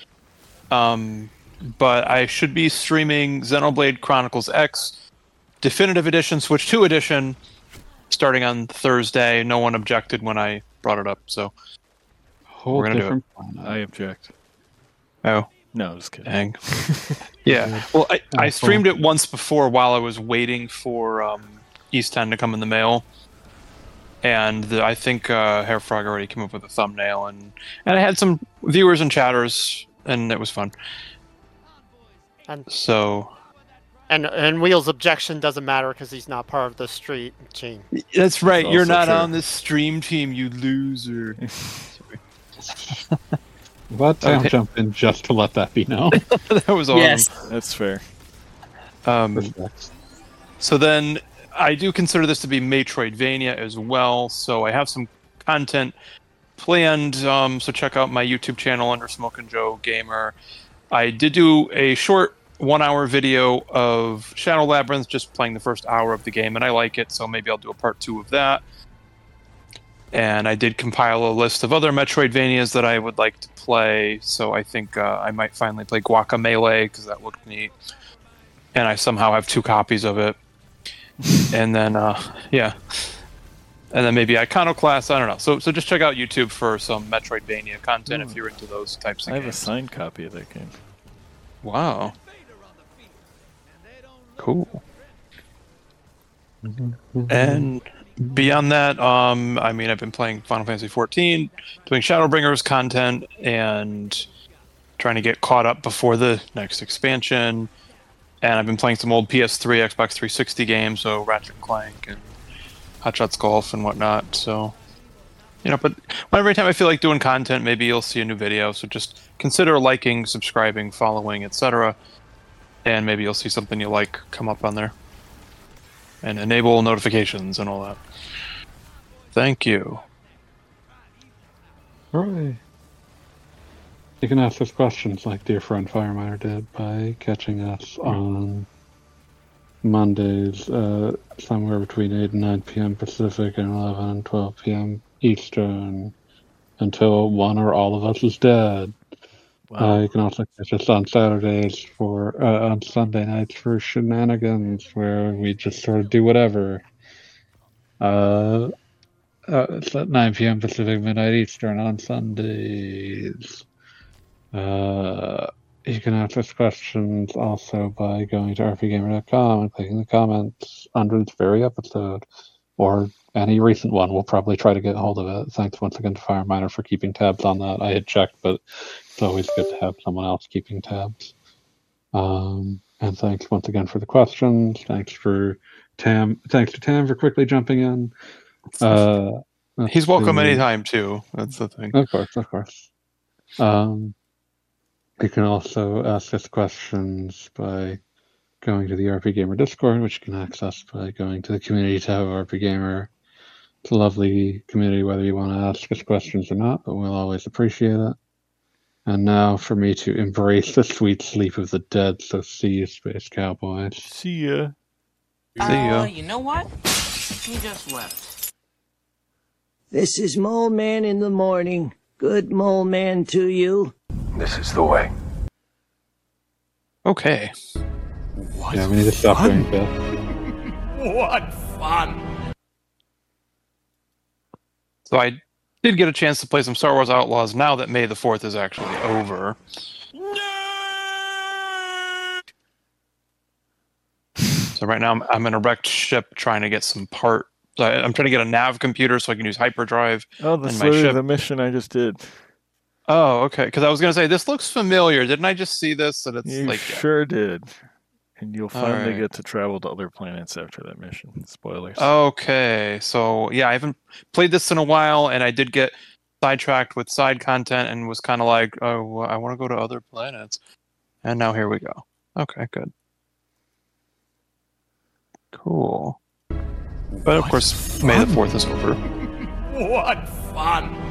But I should be streaming Xenoblade Chronicles X Definitive Edition, Switch 2 Edition, starting on Thursday. No one objected when I brought it up, so we're going to do it. I object. Oh. No, just kidding. Dang. Yeah. Well, I streamed it once before while I was waiting for East 10 to come in the mail. And I think Hairfrog already came up with a thumbnail. And I had some viewers and chatters, and it was fun. And so... And Wheel's objection doesn't matter because he's not part of the street team. That's right. You're not true. on the stream team, you loser. But I'll jump in just to let that be known. That was awesome. Yes. That's fair. So then I do consider this to be Metroidvania as well. So I have some content planned. So check out my YouTube channel under Smokin' Joe Gamer. I did do a short 1-hour video of Shadow Labyrinth, just playing the first hour of the game, and I like it, so maybe I'll do a part 2 of that. And I did compile a list of other Metroidvanias that I would like to play, so I think I might finally play Guacamelee, because that looked neat. And I somehow have 2 copies of it. And then, yeah. And then maybe Iconoclast, I don't know. So just check out YouTube for some Metroidvania content if you're into those types of I have games. a signed copy of that game. Wow. Cool. And beyond that, I mean, I've been playing Final Fantasy XIV, doing Shadowbringers content, and trying to get caught up before the next expansion. And I've been playing some old PS3, Xbox 360 games, so Ratchet & Clank and Hot Shots Golf and whatnot. So But every time I feel like doing content, maybe you'll see a new video. So just consider liking, subscribing, following, etc. And maybe you'll see something you like come up on there. And enable notifications and all that. Thank you. Hooray. You can ask us questions like dear friend Fireminer did by catching us on Mondays somewhere between 8 and 9 p.m. Pacific and 11 and 12 p.m. Eastern until one or all of us is dead. Wow. You can also catch us on Saturdays on Sunday nights for shenanigans where we just sort of do whatever. It's at 9 p.m. Pacific, midnight Eastern on Sundays. You can ask us questions also by going to rpgamer.com and clicking the comments under this very episode, or any recent one. We'll probably try to get a hold of it. Thanks once again to Fireminer for keeping tabs on that. I had checked, but it's always good to have someone else keeping tabs. And thanks once again for the questions. Thanks to Tam for quickly jumping in. He's welcome anytime too. That's the thing. Of course. You can also ask us questions by going to the RP Gamer Discord, which you can access by going to the community tab of RP Gamer. It's a lovely community, whether you want to ask us questions or not, but we'll always appreciate it. And now for me to embrace the sweet sleep of the dead, so see you, Space Cowboys. See ya. See ya. You know what? He just left. This is Mole Man in the morning. Good Mole Man to you. This is the way. Okay. Yeah, we need to stop doing that. What fun! So I did get a chance to play some Star Wars Outlaws now that May the 4th is actually over. So right now I'm in a wrecked ship trying to get some part. I'm trying to get a nav computer so I can use hyperdrive. Oh, that's in my ship. the mission I just did. Oh, okay. Because I was going to say, this looks familiar. Didn't I just see this? And it's You like, sure did. And you'll finally right. get to travel to other planets after that mission. Spoilers. Okay. So, yeah, I haven't played this in a while, and I did get sidetracked with side content and was kind of like, oh, well, I want to go to other planets. And now here we go. Okay, good. Cool. But, of course, May the 4th is over. What fun!